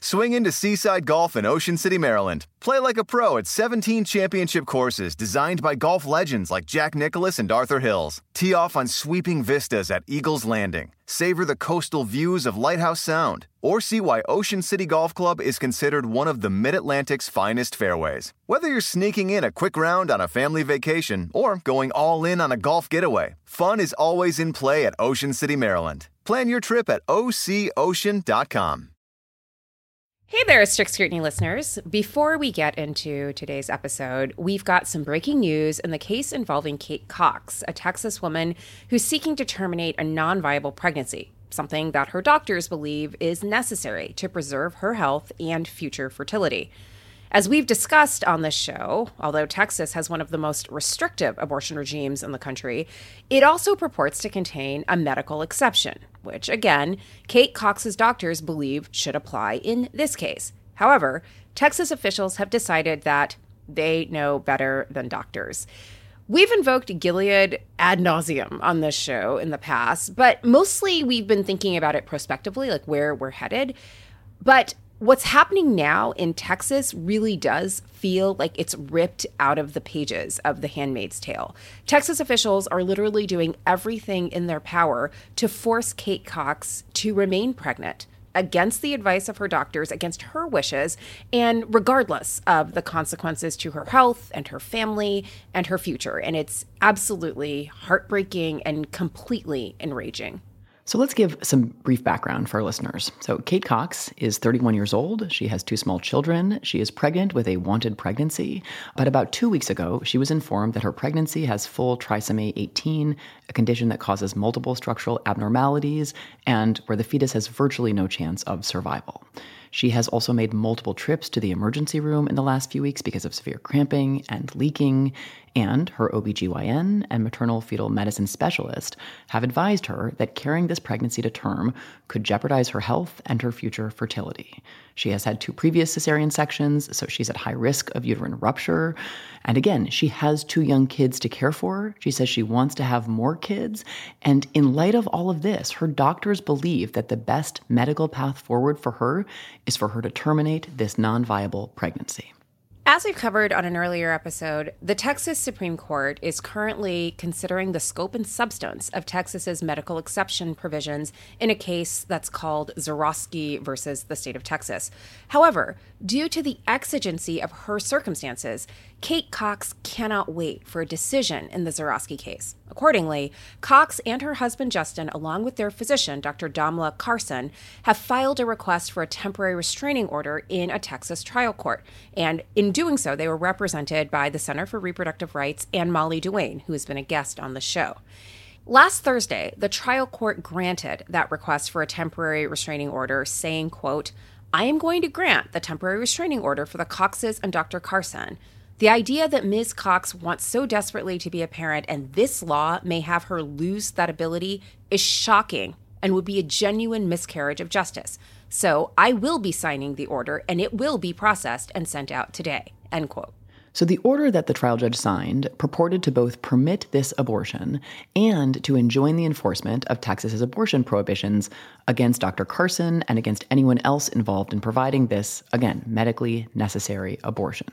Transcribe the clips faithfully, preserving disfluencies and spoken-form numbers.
Swing into Seaside Golf in Ocean City, Maryland. Play like a pro at seventeen championship courses designed by golf legends like Jack Nicklaus and Arthur Hills. Tee off on sweeping vistas at Eagles Landing. Savor the coastal views of Lighthouse Sound. Or see why Ocean City Golf Club is considered one of the Mid-Atlantic's finest fairways. Whether you're sneaking in a quick round on a family vacation or going all in on a golf getaway, fun is always in play at Ocean City, Maryland. Plan your trip at O C ocean dot com. Hey there, Strict Scrutiny listeners. Before we get into today's episode, we've got some breaking news in the case involving Kate Cox, a Texas woman who's seeking to terminate a non-viable pregnancy, something that her doctors believe is necessary to preserve her health and future fertility. As we've discussed on this show, although Texas has one of the most restrictive abortion regimes in the country, it also purports to contain a medical exception, which, again, Kate Cox's doctors believe should apply in this case. However, Texas officials have decided that they know better than doctors. We've invoked Gilead ad nauseum on this show in the past, but mostly we've been thinking about it prospectively, like where we're headed. But what's happening now in Texas really does feel like it's ripped out of the pages of The Handmaid's Tale. Texas officials are literally doing everything in their power to force Kate Cox to remain pregnant against the advice of her doctors, against her wishes, and regardless of the consequences to her health and her family and her future. And it's absolutely heartbreaking and completely enraging. So let's give some brief background for our listeners. So Kate Cox is thirty-one years old. She has two small children. She is pregnant with a wanted pregnancy. But about two weeks ago, she was informed that her pregnancy has full trisomy eighteen, a condition that causes multiple structural abnormalities and where the fetus has virtually no chance of survival. She has also made multiple trips to the emergency room in the last few weeks because of severe cramping and leaking, and her O B G Y N and maternal fetal medicine specialist have advised her that carrying this pregnancy to term could jeopardize her health and her future fertility. She has had two previous cesarean sections, so she's at high risk of uterine rupture. And again, she has two young kids to care for. She says she wants to have more kids. And in light of all of this, her doctors believe that the best medical path forward for her is for her to terminate this non-viable pregnancy. As we've covered on an earlier episode, the Texas Supreme Court is currently considering the scope and substance of Texas's medical exception provisions in a case that's called Zurawski versus the state of Texas. However, due to the exigency of her circumstances, Kate Cox cannot wait for a decision in the Zurawski case. Accordingly, Cox and her husband Justin, along with their physician, Doctor Damla Carson, have filed a request for a temporary restraining order in a Texas trial court. And in doing so, they were represented by the Center for Reproductive Rights and Molly Duane, who has been a guest on the show. Last Thursday, the trial court granted that request for a temporary restraining order, saying, quote, "I am going to grant the temporary restraining order for the Coxes and Doctor Carson. The idea that Miz Cox wants so desperately to be a parent and this law may have her lose that ability is shocking and would be a genuine miscarriage of justice. So I will be signing the order and it will be processed and sent out today," end quote. So the order that the trial judge signed purported to both permit this abortion and to enjoin the enforcement of Texas's abortion prohibitions against Doctor Carson and against anyone else involved in providing this, again, medically necessary abortion.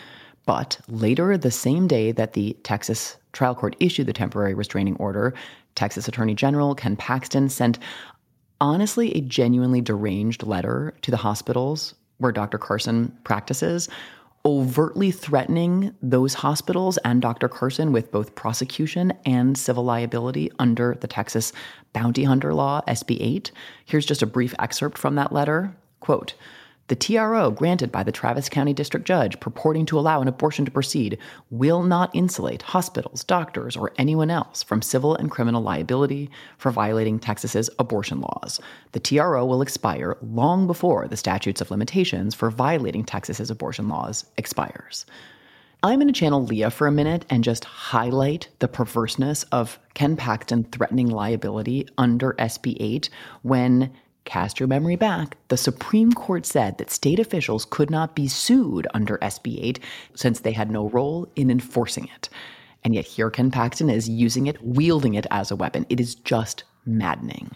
But later, the same day that the Texas trial court issued the temporary restraining order, Texas Attorney General Ken Paxton sent, honestly, a genuinely deranged letter to the hospitals where Doctor Carson practices, overtly threatening those hospitals and Doctor Carson with both prosecution and civil liability under the Texas bounty hunter law, S B eight. Here's just a brief excerpt from that letter. Quote, "The T R O granted by the Travis County District Judge purporting to allow an abortion to proceed will not insulate hospitals, doctors, or anyone else from civil and criminal liability for violating Texas's abortion laws. The T R O will expire long before the statutes of limitations for violating Texas's abortion laws expires." I'm going to channel Leah for a minute and just highlight the perverseness of Ken Paxton threatening liability under S B eight when, cast your memory back, the Supreme Court said that state officials could not be sued under S B eight since they had no role in enforcing it. And yet here Ken Paxton is using it, wielding it as a weapon. It is just maddening.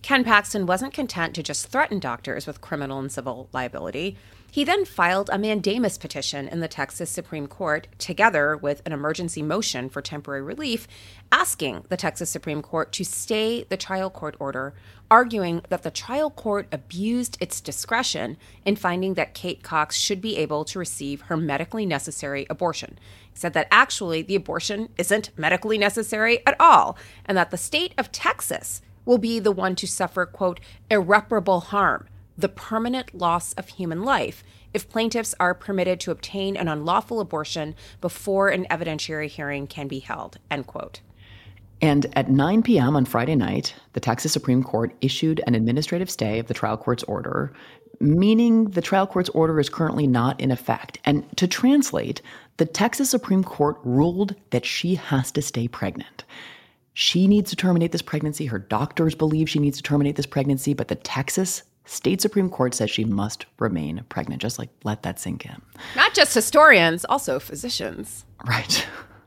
Ken Paxton wasn't content to just threaten doctors with criminal and civil liability. He then filed a mandamus petition in the Texas Supreme Court, together with an emergency motion for temporary relief, asking the Texas Supreme Court to stay the trial court order, arguing that the trial court abused its discretion in finding that Kate Cox should be able to receive her medically necessary abortion. He said that actually the abortion isn't medically necessary at all, and that the state of Texas will be the one to suffer, quote, irreparable harm, the permanent loss of human life, if plaintiffs are permitted to obtain an unlawful abortion before an evidentiary hearing can be held, end quote. And at nine p.m. on Friday night, the Texas Supreme Court issued an administrative stay of the trial court's order, meaning the trial court's order is currently not in effect. And to translate, the Texas Supreme Court ruled that she has to stay pregnant. She needs to terminate this pregnancy. Her doctors believe she needs to terminate this pregnancy, but the Texas State Supreme Court says she must remain pregnant. Just like, let that sink in. Not just historians, also physicians. Right.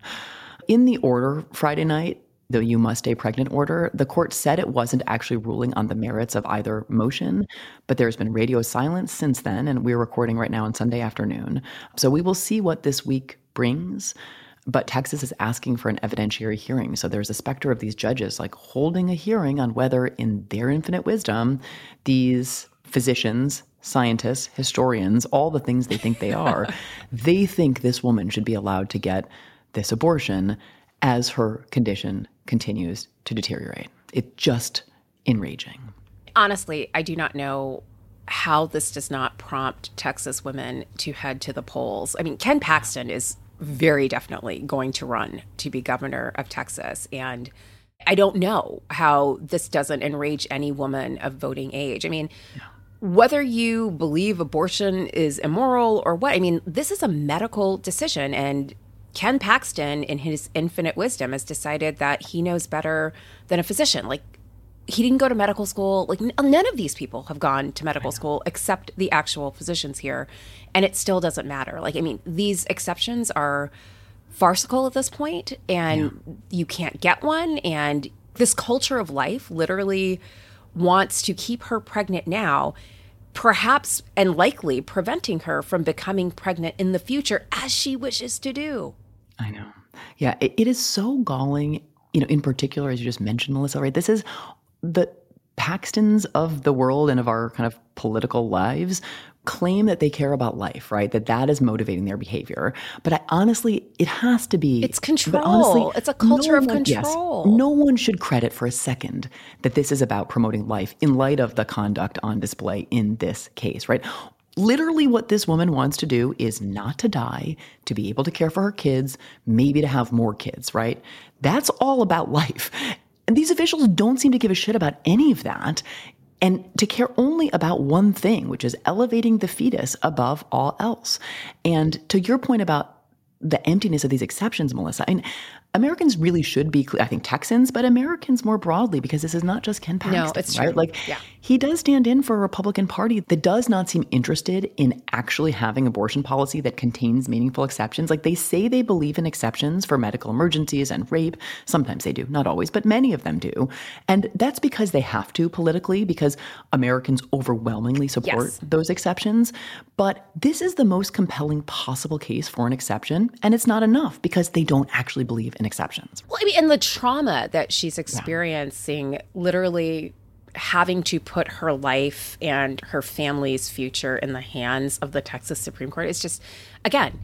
In the order Friday night, the You Must Stay Pregnant order, the court said it wasn't actually ruling on the merits of either motion, but there's been radio silence since then, and we're recording right now on Sunday afternoon. So we will see what this week brings. But Texas is asking for an evidentiary hearing. So there's a specter of these judges like holding a hearing on whether, in their infinite wisdom, these physicians, scientists, historians, all the things they think they are, they think this woman should be allowed to get this abortion as her condition continues to deteriorate. It's just enraging. Honestly, I do not know how this does not prompt Texas women to head to the polls. I mean, Ken Paxton is very definitely going to run to be governor of Texas. And I don't know how this doesn't enrage any woman of voting age. I mean, yeah. Whether you believe abortion is immoral or what, I mean, this is a medical decision. And Ken Paxton, in his infinite wisdom, has decided that he knows better than a physician. Like, he didn't go to medical school. Like, none of these people have gone to medical school except the actual physicians here. And it still doesn't matter. Like, I mean, these exceptions are farcical at this point, and yeah. you can't get one. And this culture of life literally wants to keep her pregnant now, perhaps and likely preventing her from becoming pregnant in the future as she wishes to do. I know. Yeah, it, it is so galling, you know, in particular, as you just mentioned, Melissa, right? This is the Paxtons of the world and of our kind of political lives claim that they care about life, right? That that is motivating their behavior. But I honestly, it has to be. It's control. Honestly, it's a culture no of one, control. Yes, no one should credit for a second that this is about promoting life in light of the conduct on display in this case, right? Literally what this woman wants to do is not to die, to be able to care for her kids, maybe to have more kids, right? That's all about life. And these officials don't seem to give a shit about any of that, and to care only about one thing, which is elevating the fetus above all else. And to your point about the emptiness of these exceptions, Melissa, I mean, Americans really should be, I think Texans, but Americans more broadly, because this is not just Ken Paxton, no, it's right? true. Like, yeah. He does stand in for a Republican Party that does not seem interested in actually having abortion policy that contains meaningful exceptions. Like, they say they believe in exceptions for medical emergencies and rape. Sometimes they do, not always, but many of them do. And that's because they have to politically, because Americans overwhelmingly support yes. those exceptions. But this is the most compelling possible case for an exception, and it's not enough because they don't actually believe in exceptions. Well, I mean, and the trauma that she's experiencing, yeah. literally having to put her life and her family's future in the hands of the Texas Supreme Court is just, again,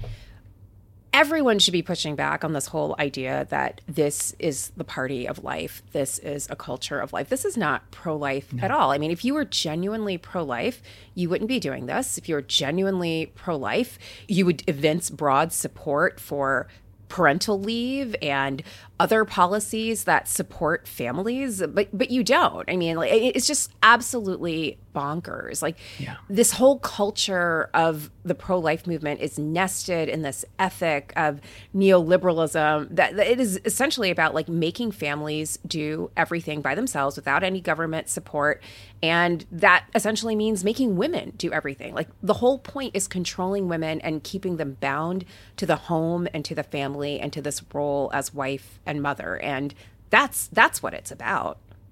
everyone should be pushing back on this whole idea that this is the party of life. This is a culture of life. This is not pro-life no. at all. I mean, if you were genuinely pro-life, you wouldn't be doing this. If you were genuinely pro-life, you would evince broad support for parental leave and other policies that support families, but but you don't. I mean, like, it's just absolutely bonkers. Like, yeah. this whole culture of the pro-life movement is nested in this ethic of neoliberalism that, that it is essentially about like making families do everything by themselves without any government support. And that essentially means making women do everything. Like, the whole point is controlling women and keeping them bound to the home and to the family and to this role as wife and mother. And that's that's what it's about.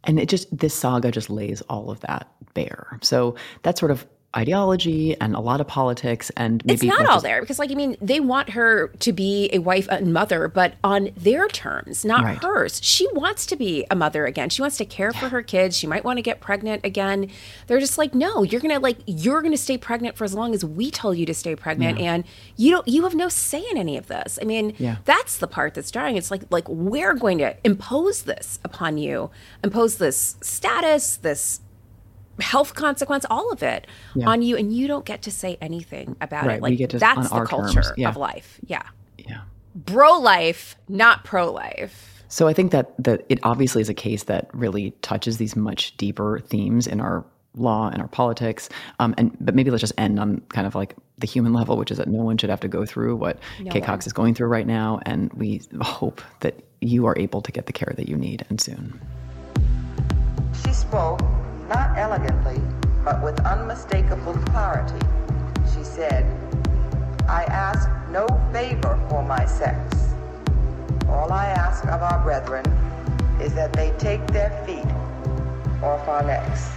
And it just, this saga just lays all of that bare. So that's sort of ideology and a lot of politics, and maybe it's not we'll all just, there because, like, I mean, they want her to be a wife and mother, but on their terms, not Right. hers. She wants to be a mother again. She wants to care for her kids. She might want to get pregnant again. They're just like, no, you're gonna like you're gonna stay pregnant for as long as we tell you to stay pregnant, Yeah. and you don't you have no say in any of this. I mean, Yeah. that's the part that's jarring. It's like like we're going to impose this upon you, impose this status, this health consequence, all of it Yeah. on you, and you don't get to say anything about Right, it. we Like get to- that's on the our culture terms, yeah. of life. Yeah. yeah. Bro life, not pro life. So I think that that it obviously is a case that really touches these much deeper themes in our law and our politics. Um, and but maybe let's just end on kind of like the human level, which is that no one should have to go through what No Kate one. Cox is going through right now, and we hope that you are able to get the care that you need, and soon. She spoke, not elegantly, but with unmistakable clarity. She said, I ask no favor for my sex. All I ask of our brethren is that they take their feet off our necks.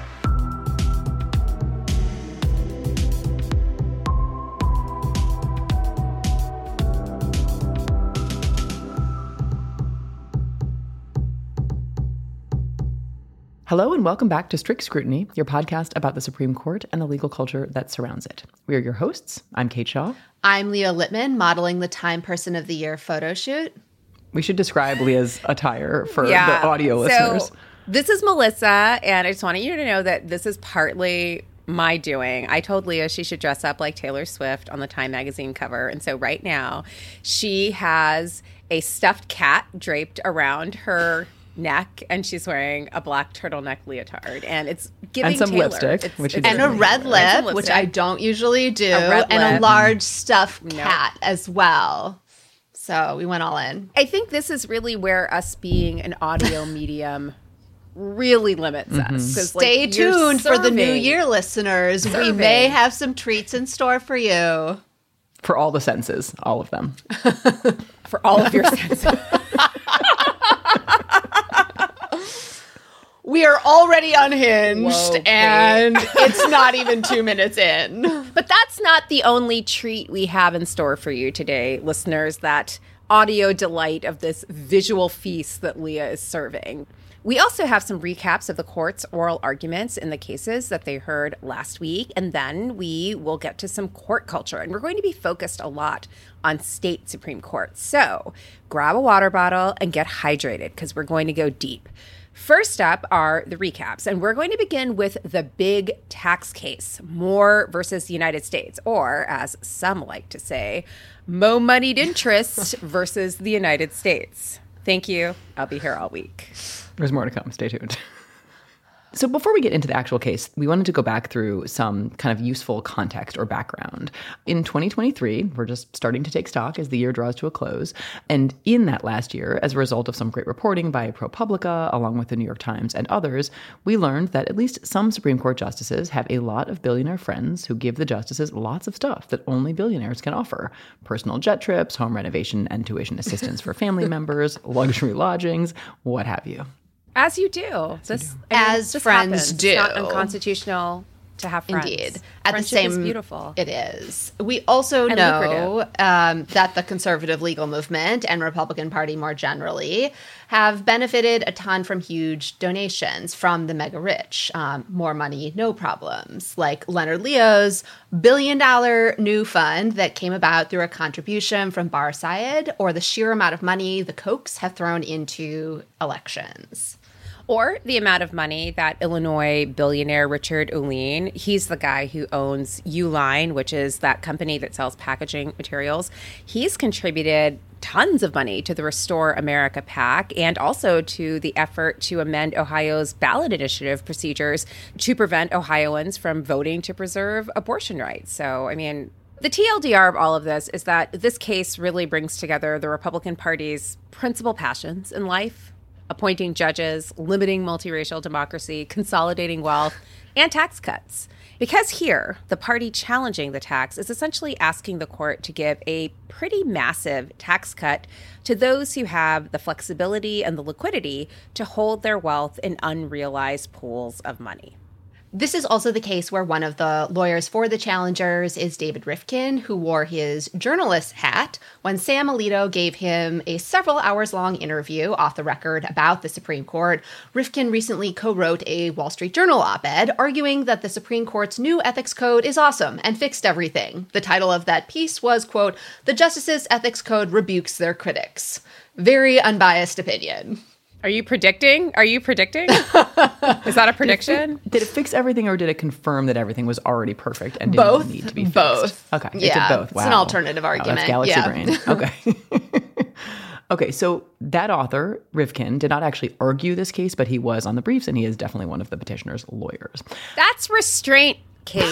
Hello and welcome back to Strict Scrutiny, your podcast about the Supreme Court and the legal culture that surrounds it. We are your hosts. I'm Kate Shaw. I'm Leah Littman, modeling the Time Person of the Year photo shoot. We should describe Leah's attire for Yeah. the audio So listeners. this is Melissa, and I just wanted you to know that this is partly my doing. I told Leah she should dress up like Taylor Swift on the Time magazine cover. And so right now she has a stuffed cat draped around her neck, and she's wearing a black turtleneck leotard, and it's giving And some Taylor. lipstick, It's- which it's she And did. a really red Taylor. And some lip, which lipstick. I don't usually do, A red and lip. a large stuffed Nope. cat as well. So we went all in. I think this is really where us being an audio medium really limits us. 'Cause, like, Stay you're tuned for the new serving- year, listeners. We Serving. may have some treats in store for you. For all the senses, all of them. for all of your senses. We are already unhinged, Whoa, Kate. and it's not even two minutes in. But that's not the only treat we have in store for you today, listeners, that audio delight of this visual feast that Leah is serving. We also have some recaps of the court's oral arguments in the cases that they heard last week, and then we will get to some court culture. And we're going to be focused a lot on state Supreme Courts. So grab a water bottle and get hydrated because we're going to go deep. First up are the recaps, and we're going to begin with the big tax case, Moore versus the United States, or as some like to say, Mo moneyed interest versus the United States. Thank you. I'll be here all week. There's more to come. Stay tuned. So before we get into the actual case, we wanted to go back through some kind of useful context or background. In twenty twenty-three, we're just starting to take stock as the year draws to a close. And in that last year, as a result of some great reporting by ProPublica, along with the New York Times and others, we learned that at least some Supreme Court justices have a lot of billionaire friends who give the justices lots of stuff that only billionaires can offer. Personal jet trips, home renovation and tuition assistance for family members, luxury lodgings, what have you. As you do. This, I mean, As this friends happens. do. It's not unconstitutional to have friends. Indeed. At the Friendship same, is beautiful. It is. We also And know um, that the conservative legal movement and Republican Party more generally have benefited a ton from huge donations from the mega rich. Um, more money, no problems. Like Leonard Leo's billion dollar new fund that came about through a contribution from Bar Syed, or the sheer amount of money the Kochs have thrown into elections. Or the amount of money that Illinois billionaire Richard Uihlein, he's the guy who owns Uline, which is that company that sells packaging materials. He's contributed tons of money to the Restore America PAC and also to the effort to amend Ohio's ballot initiative procedures to prevent Ohioans from voting to preserve abortion rights. So, I mean, the T L D R of all of this is that this case really brings together the Republican Party's principal passions in life: appointing judges, limiting multiracial democracy, consolidating wealth, and tax cuts. Because here, the party challenging the tax is essentially asking the court to give a pretty massive tax cut to those who have the flexibility and the liquidity to hold their wealth in unrealized pools of money. This is also the case where one of the lawyers for the challengers is David Rivkin, who wore his journalist hat when Sam Alito gave him a several hours long interview off the record about the Supreme Court. Rivkin recently co-wrote a Wall Street Journal op-ed arguing that the Supreme Court's new ethics code is awesome and fixed everything. The title of that piece was, quote, "The Justices' Ethics Code Rebukes Their Critics." Very unbiased opinion. Are you predicting? Are you predicting? Is that a prediction? Did it, did it fix everything, or did it confirm that everything was already perfect and didn't both? need to be fixed? Both. Okay. Yeah. It did both. Wow. It's an alternative argument. Wow, that's Galaxy yeah. Brain. Okay. Okay, so that author, Rivkin, did not actually argue this case, but he was on the briefs, and he is definitely one of the petitioner's lawyers. That's restraint, Kate.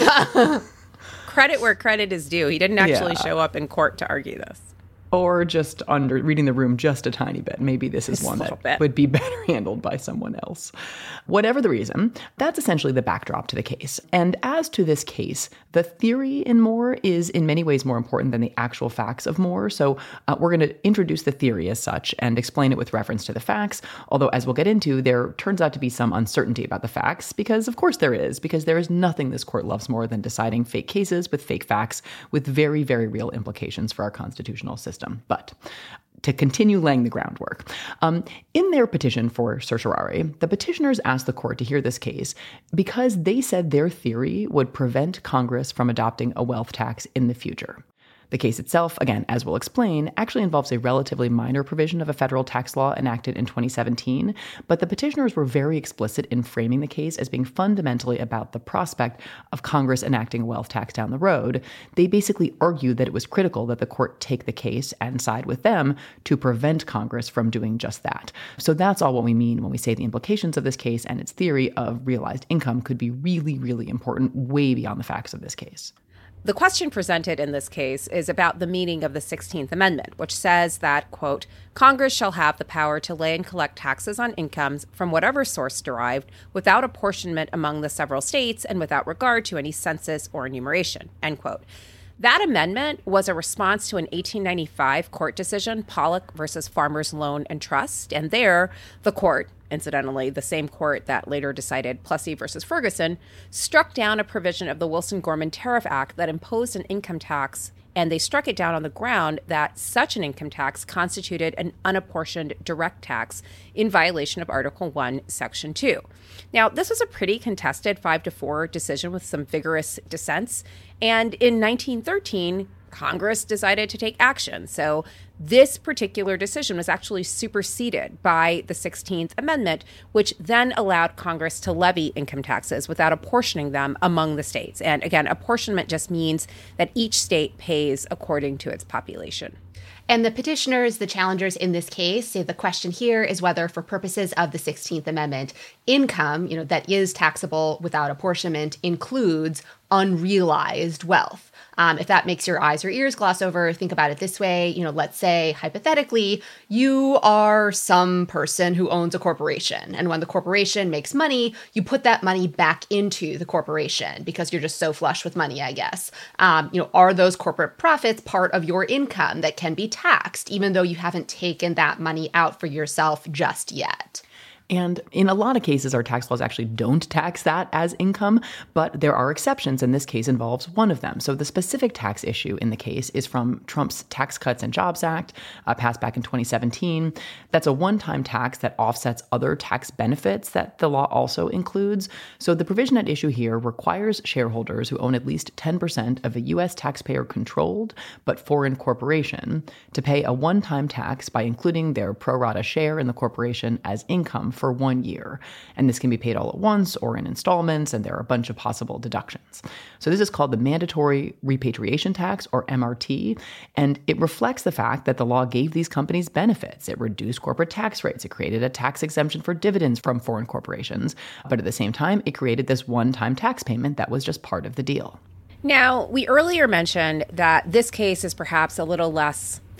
Credit where credit is due. He didn't actually yeah. show up in court to argue this. Or just under reading the room just a tiny bit. Maybe this is just one that bit. would be better handled by someone else. Whatever the reason, that's essentially the backdrop to the case. And as to this case, the theory in Moore is in many ways more important than the actual facts of Moore. So uh, we're going to introduce the theory as such and explain it with reference to the facts. Although, as we'll get into, there turns out to be some uncertainty about the facts, because of course there is, because there is nothing this court loves more than deciding fake cases with fake facts with very, very real implications for our constitutional system. But to continue laying the groundwork, um, in their petition for certiorari, the petitioners asked the court to hear this case because they said their theory would prevent Congress from adopting a wealth tax in the future. The case itself, again, as we'll explain, actually involves a relatively minor provision of a federal tax law enacted in twenty seventeen, but the petitioners were very explicit in framing the case as being fundamentally about the prospect of Congress enacting a wealth tax down the road. They basically argued that it was critical that the court take the case and side with them to prevent Congress from doing just that. So that's all what we mean when we say the implications of this case and its theory of realized income could be really, really important, way beyond the facts of this case. The question presented in this case is about the meaning of the sixteenth Amendment, which says that, quote, Congress shall have the power to lay and collect taxes on incomes from whatever source derived without apportionment among the several states and without regard to any census or enumeration, end quote. That amendment was a response to an eighteen ninety-five court decision, Pollock versus Farmers Loan and Trust. And there, the court, incidentally, the same court that later decided Plessy versus Ferguson, struck down a provision of the Wilson-Gorman Tariff Act that imposed an income tax, and they struck it down on the ground that such an income tax constituted an unapportioned direct tax in violation of Article one, Section two. Now, this was a pretty contested five to four decision with some vigorous dissents, and in nineteen thirteen, Congress decided to take action. So this particular decision was actually superseded by the sixteenth Amendment, which then allowed Congress to levy income taxes without apportioning them among the states. And again, apportionment just means that each state pays according to its population. And the petitioners, the challengers in this case, say the question here is whether, for purposes of the sixteenth Amendment, income, you know, that is taxable without apportionment includes unrealized wealth. Um, if that makes your eyes or ears gloss over, think about it this way. You know, let's say, hypothetically, you are some person who owns a corporation. And when the corporation makes money, you put that money back into the corporation because you're just so flush with money, I guess. Um, you know, are those corporate profits part of your income that can be taxed, even though you haven't taken that money out for yourself just yet? And in a lot of cases, our tax laws actually don't tax that as income, but there are exceptions, and this case involves one of them. So the specific tax issue in the case is from Trump's Tax Cuts and Jobs Act, uh, passed back in twenty seventeen. That's a one-time tax that offsets other tax benefits that the law also includes. So the provision at issue here requires shareholders who own at least ten percent of a U S taxpayer-controlled but foreign corporation to pay a one-time tax by including their pro rata share in the corporation as income for one year. And this can be paid all at once or in installments, and there are a bunch of possible deductions. So this is called the Mandatory Repatriation Tax, or M R T, and it reflects the fact that the law gave these companies benefits. It reduced corporate tax rates. It created a tax exemption for dividends from foreign corporations. But at the same time, it created this one-time tax payment that was just part of the deal. Now, we earlier mentioned that this case is perhaps a little less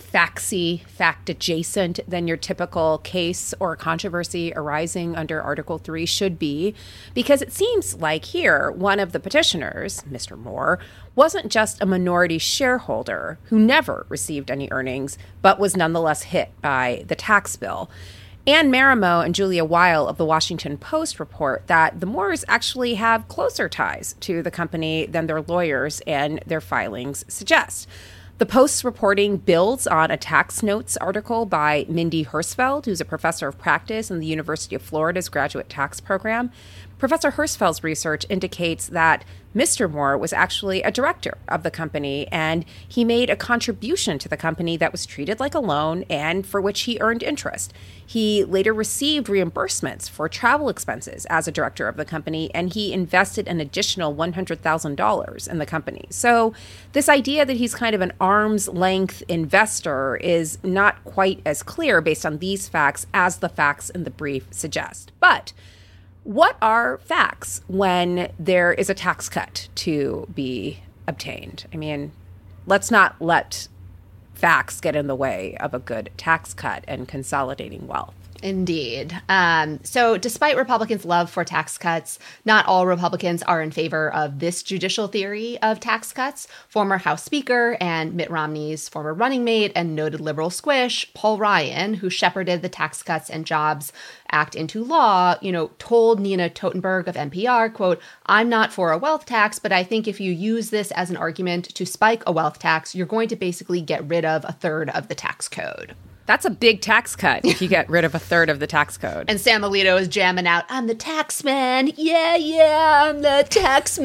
factsy, fact-adjacent than your typical case or controversy arising under Article three should be, because it seems like here one of the petitioners, Mister Moore, wasn't just a minority shareholder who never received any earnings, but was nonetheless hit by the tax bill. Anne Marimo and Julia Weil of the Washington Post report that the Moores actually have closer ties to the company than their lawyers and their filings suggest. The Post's reporting builds on a tax notes article by Mindy Hirschfeld, who's a professor of practice in the University of Florida's graduate tax program. Professor Hirschfeld's research indicates that Mister Moore was actually a director of the company, and he made a contribution to the company that was treated like a loan and for which he earned interest. He later received reimbursements for travel expenses as a director of the company, and he invested an additional one hundred thousand dollars in the company. So this idea that he's kind of an arm's length investor is not quite as clear based on these facts as the facts in the brief suggest. But what are facts when there is a tax cut to be obtained? I mean, let's not let facts get in the way of a good tax cut and consolidating wealth. Indeed. Um, so despite Republicans' love for tax cuts, not all Republicans are in favor of this judicial theory of tax cuts. Former House Speaker and Mitt Romney's former running mate and noted liberal squish, Paul Ryan, who shepherded the Tax Cuts and Jobs Act into law, you know, told Nina Totenberg of N P R, quote, "I'm not for a wealth tax, but I think if you use this as an argument to spike a wealth tax, you're going to basically get rid of a third of the tax code." That's a big tax cut if you get rid of a third of the tax code. And Sam Alito is jamming out, "I'm the tax man. Yeah, yeah, I'm the tax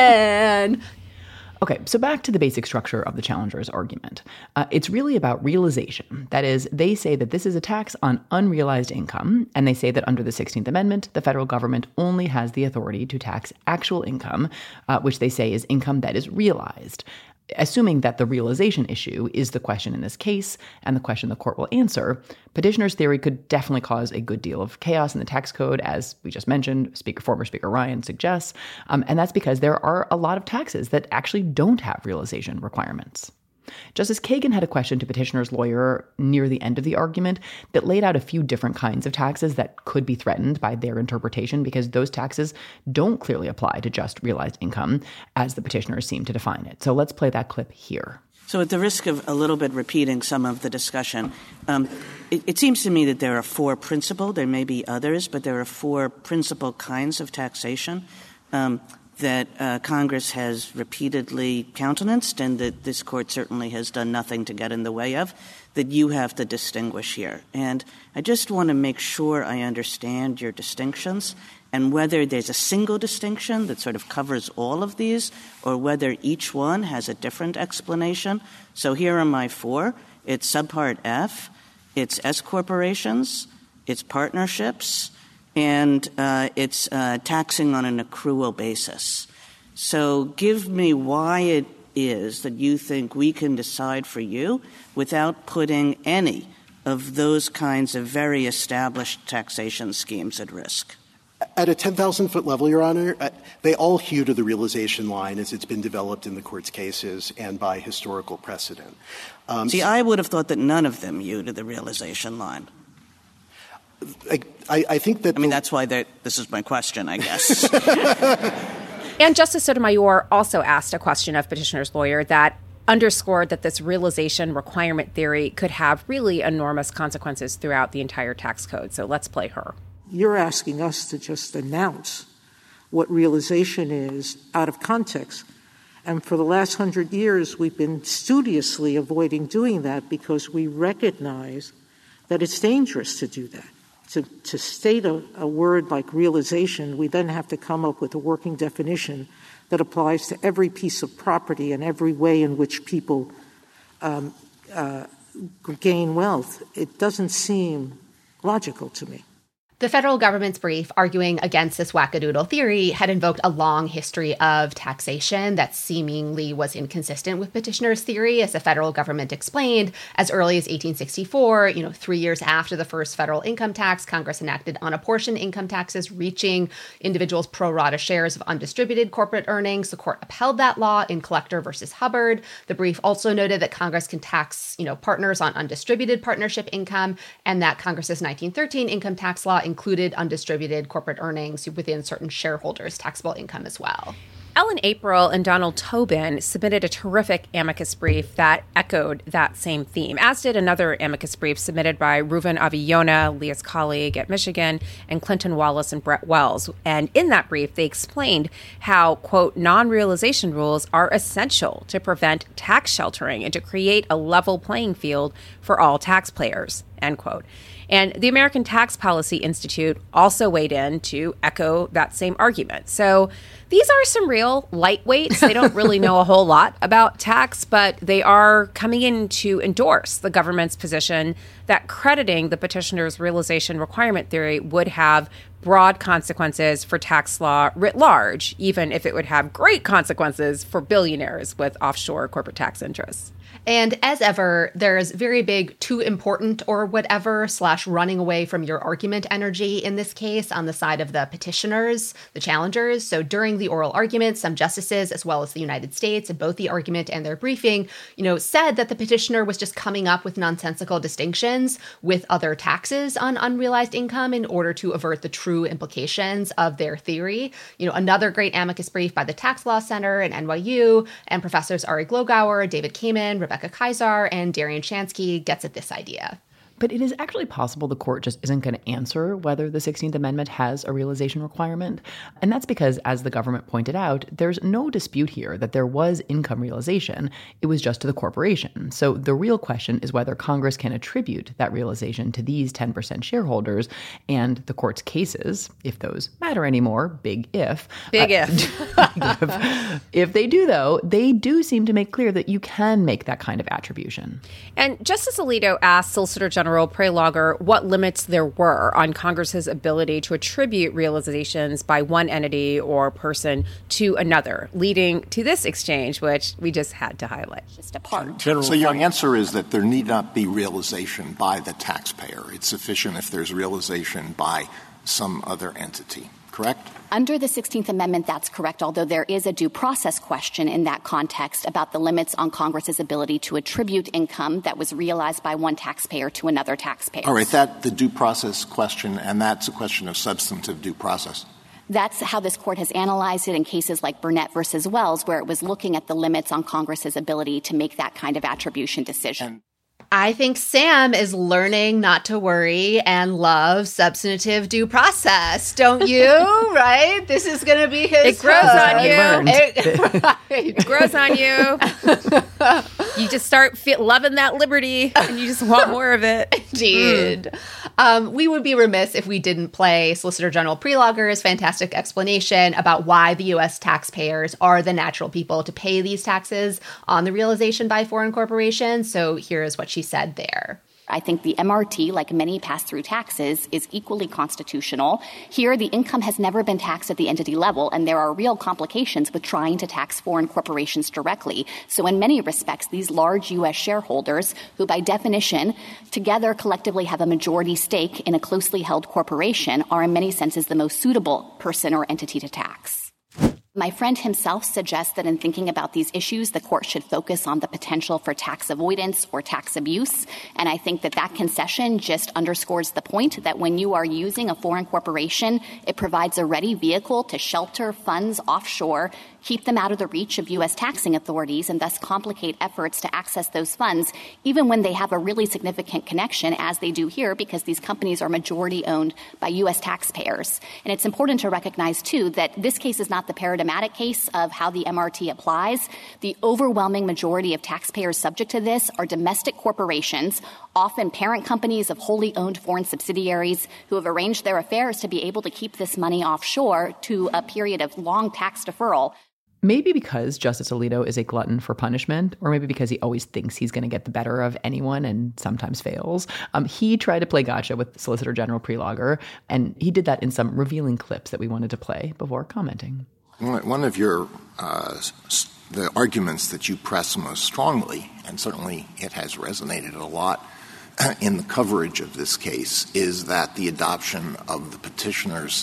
man." Okay, so back to the basic structure of the challenger's argument. Uh, it's really about realization. That is, they say that this is a tax on unrealized income, and they say that under the sixteenth Amendment, the federal government only has the authority to tax actual income, uh, which they say is income that is realized. Assuming that the realization issue is the question in this case and the question the court will answer, petitioner's theory could definitely cause a good deal of chaos in the tax code, as we just mentioned, Speaker, former Speaker Ryan suggests. Um, and that's because there are a lot of taxes that actually don't have realization requirements. Justice Kagan had a question to petitioner's lawyer near the end of the argument that laid out a few different kinds of taxes that could be threatened by their interpretation, because those taxes don't clearly apply to just realized income as the petitioners seem to define it. So let's play that clip here. So at the risk of a little bit repeating some of the discussion, um, it, it seems to me that there are four principal, there may be others, but there are four principal kinds of taxation um, that uh, Congress has repeatedly countenanced and that this court certainly has done nothing to get in the way of, that you have to distinguish here. And I just want to make sure I understand your distinctions and whether there's a single distinction that sort of covers all of these or whether each one has a different explanation. So here are my four. It's subpart F, it's S corporations, it's partnerships, and uh, it's uh, taxing on an accrual basis. So give me why it is that you think we can decide for you without putting any of those kinds of very established taxation schemes at risk. At a ten thousand foot level, Your Honor, uh, they all hew to the realization line as it's been developed in the court's cases and by historical precedent. Um, See, I would have thought that none of them hew to the realization line. I, I, I think that... I mean, that's why this is my question, I guess. And Justice Sotomayor also asked a question of petitioner's lawyer that underscored that this realization requirement theory could have really enormous consequences throughout the entire tax code. So let's play her. You're asking us to just announce what realization is out of context. And for the last hundred years, we've been studiously avoiding doing that because we recognize that it's dangerous to do that. To, to state a, a word like realization, we then have to come up with a working definition that applies to every piece of property and every way in which people um, uh, gain wealth. It doesn't seem logical to me. The federal government's brief arguing against this wackadoodle theory had invoked a long history of taxation that seemingly was inconsistent with petitioners' theory, as the federal government explained. As early as eighteen sixty-four, you know, three years after the first federal income tax, Congress enacted unapportioned income taxes reaching individuals' pro rata shares of undistributed corporate earnings. The court upheld that law in Collector versus Hubbard. The brief also noted that Congress can tax, you know, partners on undistributed partnership income, and that Congress's nineteen thirteen income tax law included undistributed corporate earnings within certain shareholders' taxable income as well. Ellen April and Donald Tobin submitted a terrific amicus brief that echoed that same theme, as did another amicus brief submitted by Reuven Aviona, Leah's colleague at Michigan, and Clinton Wallace and Brett Wells. And in that brief, they explained how, quote, non-realization rules are essential to prevent tax sheltering and to create a level playing field for all taxpayers, end quote. And the American Tax Policy Institute also weighed in to echo that same argument. So these are some real lightweights. They don't really know a whole lot about tax, but they are coming in to endorse the government's position that crediting the petitioner's realization requirement theory would have broad consequences for tax law writ large, even if it would have great consequences for billionaires with offshore corporate tax interests. And as ever, there's very big too important or whatever slash running away from your argument energy in this case on the side of the petitioners, the challengers. So during the oral argument, some justices, as well as the United States, in both the argument and their briefing, you know, said that the petitioner was just coming up with nonsensical distinctions with other taxes on unrealized income in order to avert the true implications of their theory. You know, another great amicus brief by the Tax Law Center and N Y U and professors Ari Glogauer, David Kamen, Rebecca Kaiser, and Darian Shansky gets at this idea. But it is actually possible the court just isn't going to answer whether the sixteenth Amendment has a realization requirement. And that's because, as the government pointed out, there's no dispute here that there was income realization. It was just to the corporation. So the real question is whether Congress can attribute that realization to these ten percent shareholders. And the court's cases, if those matter anymore, big if. Big uh, if. if. If they do, though, they do seem to make clear that you can make that kind of attribution. And Justice Alito asked Solicitor General Prelogar what limits there were on Congress's ability to attribute realizations by one entity or person to another, leading to this exchange, which we just had to highlight. Just a part. General, so your answer is that there need not be realization by the taxpayer. It's sufficient if there's realization by some other entity, correct? Under the sixteenth Amendment, that's correct, although there is a due process question in that context about the limits on Congress's ability to attribute income that was realized by one taxpayer to another taxpayer. All right, that the due process question, and that's a question of substantive due process. That's how this court has analyzed it in cases like Burnett versus Wells, where it was looking at the limits on Congress's ability to make that kind of attribution decision. And I think Sam is learning not to worry and love substantive due process, don't you? Right? This is going to be his. It grows hook. on you. It, right. It grows on you. You just start feel, loving that liberty, and you just want more of it. Indeed. Mm. Um, we would be remiss if we didn't play Solicitor General Prelogar's fantastic explanation about why the U S taxpayers are the natural people to pay these taxes on the realization by foreign corporations. So here's what she said there. I think the M R T, like many pass-through taxes, is equally constitutional. Here, the income has never been taxed at the entity level, and there are real complications with trying to tax foreign corporations directly. So in many respects, these large U S shareholders, who by definition together collectively have a majority stake in a closely held corporation, are in many senses the most suitable person or entity to tax. My friend himself suggests that in thinking about these issues, the court should focus on the potential for tax avoidance or tax abuse. And I think that that concession just underscores the point that when you are using a foreign corporation, it provides a ready vehicle to shelter funds offshore, keep them out of the reach of U S taxing authorities, and thus complicate efforts to access those funds, even when they have a really significant connection, as they do here, because these companies are majority owned by U S taxpayers. And it's important to recognize, too, that this case is not the paradigmatic case of how the M R T applies. The overwhelming majority of taxpayers subject to this are domestic corporations, often parent companies of wholly owned foreign subsidiaries who have arranged their affairs to be able to keep this money offshore to a period of long tax deferral. Maybe because Justice Alito is a glutton for punishment, or maybe because he always thinks he's going to get the better of anyone and sometimes fails. Um, he tried to play gotcha with Solicitor General Prelogar, and he did that in some revealing clips that we wanted to play before commenting. One of your uh, the arguments that you press most strongly, and certainly it has resonated a lot in the coverage of this case, is that the adoption of the petitioner's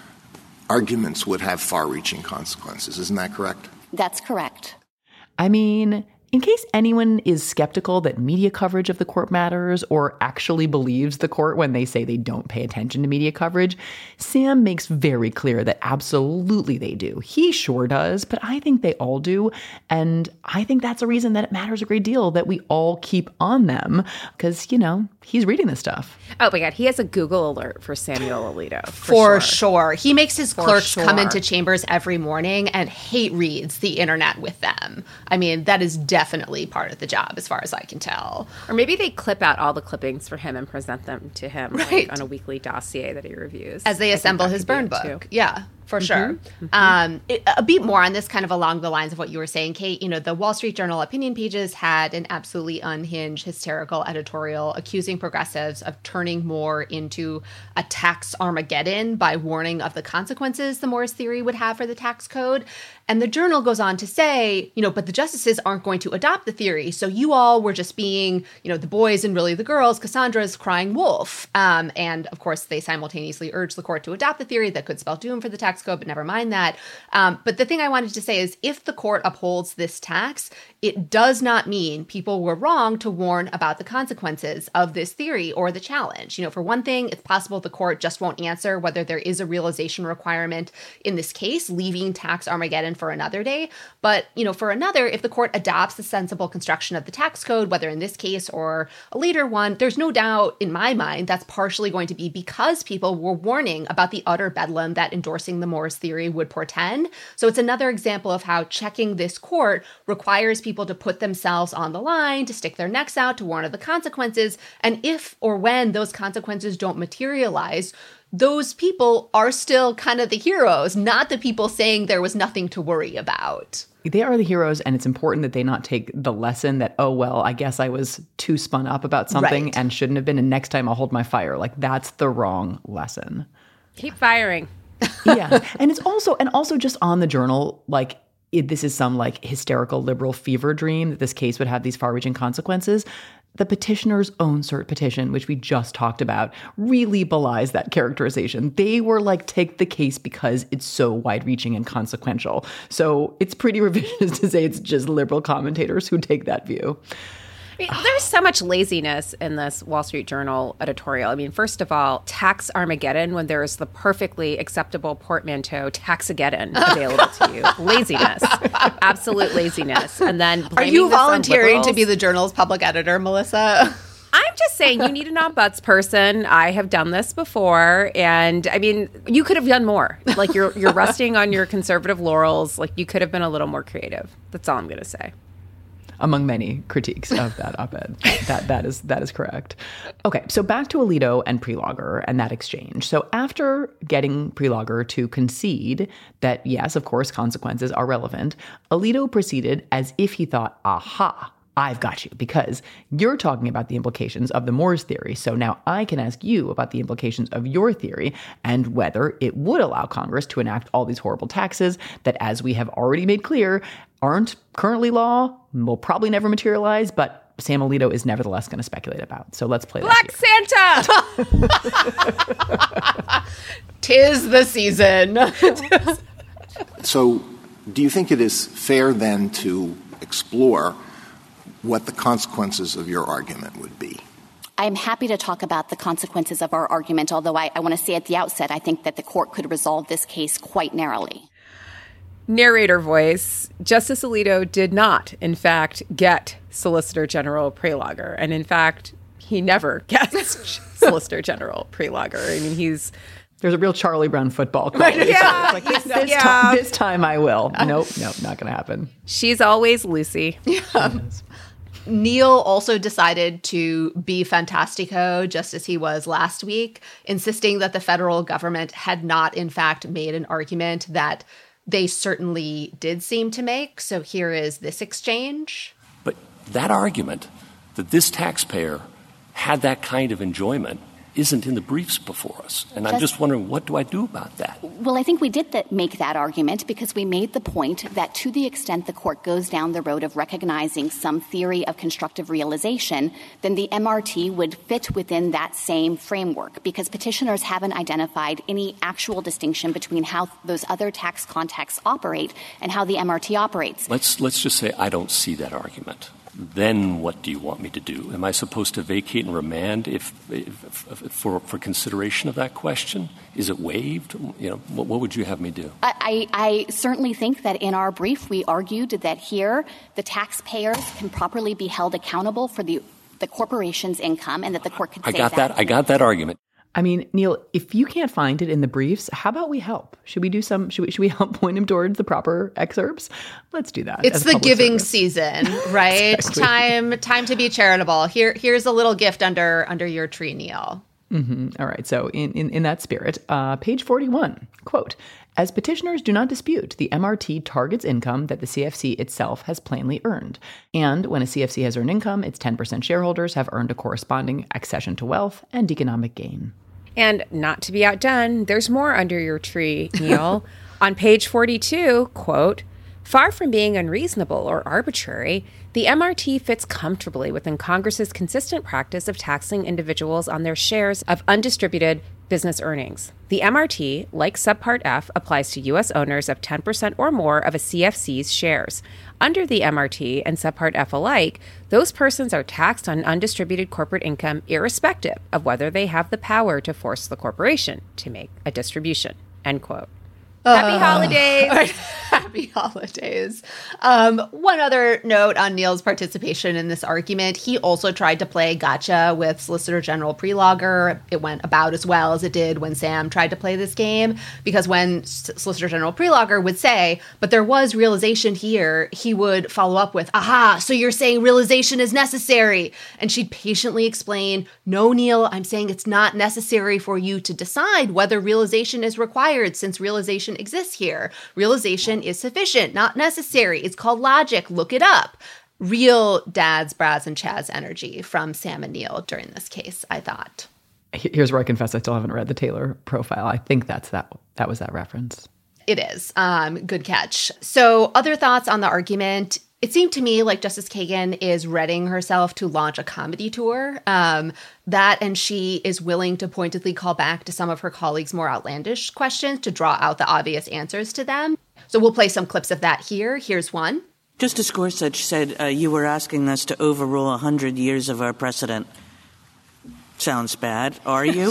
arguments would have far-reaching consequences. Isn't that correct? That's correct. I mean, in case anyone is skeptical that media coverage of the court matters or actually believes the court when they say they don't pay attention to media coverage, Sam makes very clear that absolutely they do. He sure does, but I think they all do. And I think that's a reason that it matters a great deal that we all keep on them because, you know, he's reading this stuff. Oh my God, he has a Google alert for Samuel Alito. For, for sure. sure. He makes his for clerks sure. come into chambers every morning and hate reads the internet with them. I mean, that is definitely part of the job as far as I can tell. Or maybe they clip out all the clippings for him and present them to him right. like, on a weekly dossier that he reviews. As they I assemble his burn book. Too. Yeah. For sure. Mm-hmm. Um, it, a bit more on this, kind of along the lines of what you were saying, Kate. You know, the Wall Street Journal opinion pages had an absolutely unhinged, hysterical editorial accusing progressives of turning more into a tax Armageddon by warning of the consequences the Morris theory would have for the tax code. And the Journal goes on to say, you know, but the justices aren't going to adopt the theory. So you all were just being, you know, the boys and really the girls, Cassandra's crying wolf. Um, and of course, they simultaneously urged the court to adopt the theory that could spell doom for the tax code, but never mind that. Um, but the thing I wanted to say is if the court upholds this tax, it does not mean people were wrong to warn about the consequences of this theory or the challenge. You know, for one thing, it's possible the court just won't answer whether there is a realization requirement in this case, leaving tax Armageddon for another day. But, you know, for another, if the court adopts the sensible construction of the tax code, whether in this case or a later one, there's no doubt in my mind that's partially going to be because people were warning about the utter bedlam that endorsing the Morris theory would portend. So it's another example of how checking this court requires people to put themselves on the line, to stick their necks out, to warn of the consequences. And if or when those consequences don't materialize, those people are still kind of the heroes, not the people saying there was nothing to worry about. They are the heroes, and it's important that they not take the lesson that, oh, well, I guess I was too spun up about something right. and shouldn't have been, and next time I'll hold my fire. Like, that's the wrong lesson. Keep firing. Yeah. And it's also, and also just on the Journal, like, it, this is some like hysterical liberal fever dream that this case would have these far-reaching consequences. The petitioner's own cert petition, which we just talked about, really belies that characterization. They were like, take the case because it's so wide-reaching and consequential. So it's pretty revisionist to say it's just liberal commentators who take that view. I mean, there's so much laziness in this Wall Street Journal editorial. I mean, first of all, tax Armageddon when there is the perfectly acceptable portmanteau Taxageddon available to you. Laziness. Absolute laziness. And then Are you this on volunteering liberals. to be the Journal's public editor, Melissa? I'm just saying you need an ombuds person. I have done this before. And I mean, you could have done more. Like you're you're resting on your conservative laurels. Like you could have been a little more creative. That's all I'm going to say. Among many critiques of that op-ed. that that is that is correct. Okay, so back to Alito and Prelogar and that exchange. So after getting Prelogar to concede that, yes, of course, consequences are relevant, Alito proceeded as if he thought, aha, I've got you, because you're talking about the implications of the Morris theory. So now I can ask you about the implications of your theory and whether it would allow Congress to enact all these horrible taxes that, as we have already made clear, aren't currently law, will probably never materialize, but Sam Alito is nevertheless going to speculate about. So let's play Black Santa! Tis the season. So do you think it is fair then to explore what the consequences of your argument would be? I'm happy to talk about the consequences of our argument, although I, I want to say at the outset, I think that the court could resolve this case quite narrowly. Narrator voice. Justice Alito did not, in fact, get Solicitor General Prelogar. And in fact, he never gets Solicitor General Prelogar. I mean, he's... There's a real Charlie Brown football quality. Yeah, like, this, this, yeah. time, this time I will. Nope, nope, not going to happen. She's always Lucy. Yeah. Neil also decided to be fantastico, just as he was last week, insisting that the federal government had not, in fact, made an argument that they certainly did seem to make. So here is this exchange. But that argument that this taxpayer had that kind of enjoyment isn't in the briefs before us. And I'm just wondering, what do I do about that? Well, I think we did that, make that argument because we made the point that to the extent the court goes down the road of recognizing some theory of constructive realization, then the M R T would fit within that same framework because petitioners haven't identified any actual distinction between how those other tax contexts operate and how the M R T operates. Let's, let's just say I don't see that argument. Then what do you want me to do? Am I supposed to vacate and remand if, if, if for, for consideration of that question? Is it waived? You know, what, what would you have me do? I, I certainly think that in our brief we argued that here the taxpayers can properly be held accountable for the the corporation's income and that the court could I say got that. that. I got that argument. I mean, Neil, if you can't find it in the briefs, how about we help? Should we do some, should we, should we help point him towards the proper excerpts? Let's do that. It's the giving service. season, right? Exactly. Time time to be charitable. Here, Here's a little gift under under your tree, Neil. Mm-hmm. All right. So in, in, in that spirit, uh, page forty-one, quote, as petitioners do not dispute, the M R T targets income that the C F C itself has plainly earned. And when a C F C has earned income, its ten percent shareholders have earned a corresponding accession to wealth and economic gain. And not to be outdone, there's more under your tree, Neil. On page forty-two, quote, far from being unreasonable or arbitrary, the M R T fits comfortably within Congress's consistent practice of taxing individuals on their shares of undistributed business earnings. The M R T, like Subpart F, applies to U S owners of ten percent or more of a C F C's shares. Under the M R T and Subpart F alike, those persons are taxed on undistributed corporate income irrespective of whether they have the power to force the corporation to make a distribution. End quote. Happy holidays. Happy holidays. Um, one other note on Neil's participation in this argument. He also tried to play gotcha with Solicitor General Prelogar. It went about as well as it did when Sam tried to play this game, because when S- Solicitor General Prelogar would say, but there was realization here, he would follow up with, aha, so you're saying realization is necessary. And she'd patiently explain, no, Neil, I'm saying it's not necessary for you to decide whether realization is required since realization exists here. Realization is sufficient, not necessary. It's called logic. Look it up. Real Dads, Brads, and Chaz energy from Sam and Neil during this case, I thought. Here's where I confess I still haven't read the Taylor profile. I think that's that. That was that reference. It is. Um, good catch. So other thoughts on the argument. It seemed to me like Justice Kagan is readying herself to launch a comedy tour. Um, that and she is willing to pointedly call back to some of her colleagues' more outlandish questions to draw out the obvious answers to them. So we'll play some clips of that here. Here's one. Justice Gorsuch said uh, you were asking us to overrule one hundred years of our precedent. Sounds bad. Are you?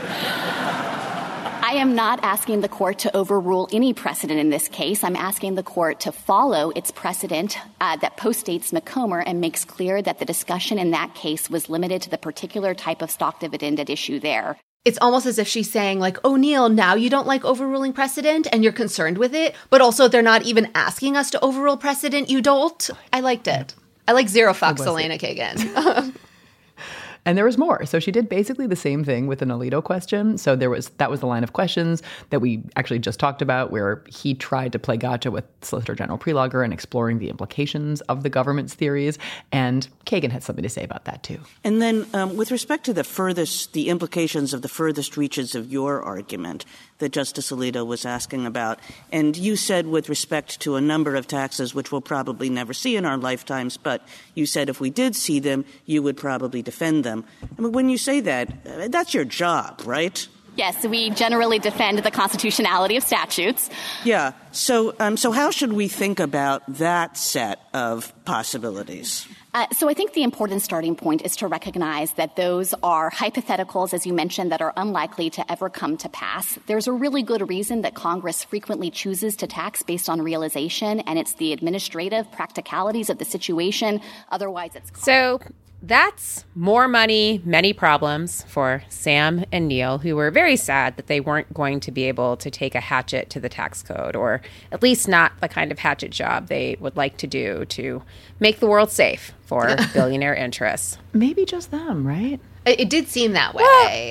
I am not asking the court to overrule any precedent in this case. I'm asking the court to follow its precedent uh, that postdates McComber and makes clear that the discussion in that case was limited to the particular type of stock dividend at issue there. It's almost as if she's saying, like, oh, Neil, now you don't like overruling precedent and you're concerned with it, but also they're not even asking us to overrule precedent. You don't. I liked it. I like zero fucks Elena Kagan. And there was more. So she did basically the same thing with an Alito question. So there was that was the line of questions that we actually just talked about, where he tried to play gotcha with Solicitor General Prelogar and exploring the implications of the government's theories. And Kagan had something to say about that, too. And then um, with respect to the furthest, the implications of the furthest reaches of your argument that Justice Alito was asking about, and you said with respect to a number of taxes, which we'll probably never see in our lifetimes, but you said if we did see them, you would probably defend them. I mean, when you say that, uh, that's your job, right? Yes, we generally defend the constitutionality of statutes. Yeah. So, um, so how should we think about that set of possibilities? Uh, so I think the important starting point is to recognize that those are hypotheticals, as you mentioned, that are unlikely to ever come to pass. There's a really good reason that Congress frequently chooses to tax based on realization, and it's the administrative practicalities of the situation. Otherwise, it's... So that's more money, many problems for Sam and Neil, who were very sad that they weren't going to be able to take a hatchet to the tax code, or at least not the kind of hatchet job they would like to do to make the world safe for billionaire interests. Maybe just them, right? It, it did seem that way. Well,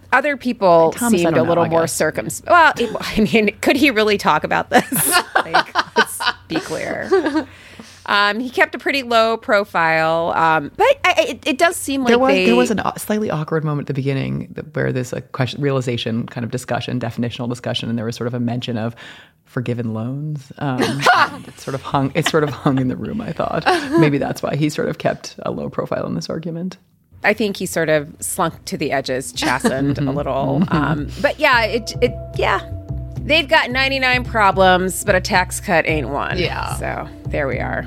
Other people Thomas, seemed I a don't little know, I more guess. circumspect. Well, it, I mean, could he really talk about this? Like, let's be clear. Um, he kept a pretty low profile, um, but I, it, it does seem like there was they... there was a slightly awkward moment at the beginning that- where there's a question, realization kind of discussion, definitional discussion, and there was sort of a mention of forgiven loans. Um, and it sort of hung. It sort of hung in the room. I thought maybe that's why he sort of kept a low profile in this argument. I think he sort of slunk to the edges, chastened a little. Um, but yeah, it, it yeah. They've got ninety-nine problems, but a tax cut ain't one. Yeah. So there we are.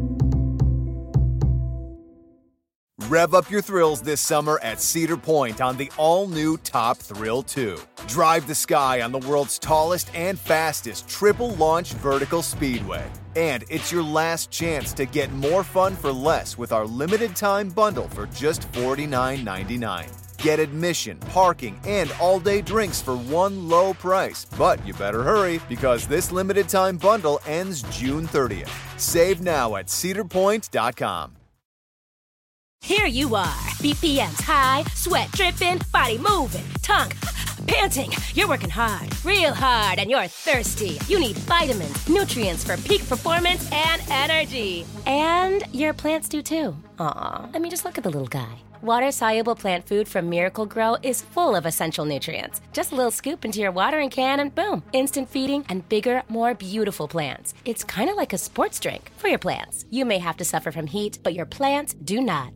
Rev up your thrills this summer at Cedar Point on the all-new Top Thrill two. Drive the sky on the world's tallest and fastest triple-launch vertical speedway. And it's your last chance to get more fun for less with our limited-time bundle for just forty-nine ninety-nine. Get admission, parking, and all-day drinks for one low price. But you better hurry, because this limited-time bundle ends June thirtieth. Save now at cedar point dot com. Here you are, B P Ms high, sweat dripping, body moving, tongue panting. You're working hard, real hard, and you're thirsty. You need vitamins, nutrients for peak performance and energy. And your plants do too. Aw, I mean, just look at the little guy. Water-soluble plant food from Miracle Grow is full of essential nutrients. Just a little scoop into your watering can and boom, instant feeding and bigger, more beautiful plants. It's kind of like a sports drink for your plants. You may have to suffer from heat, but your plants do not.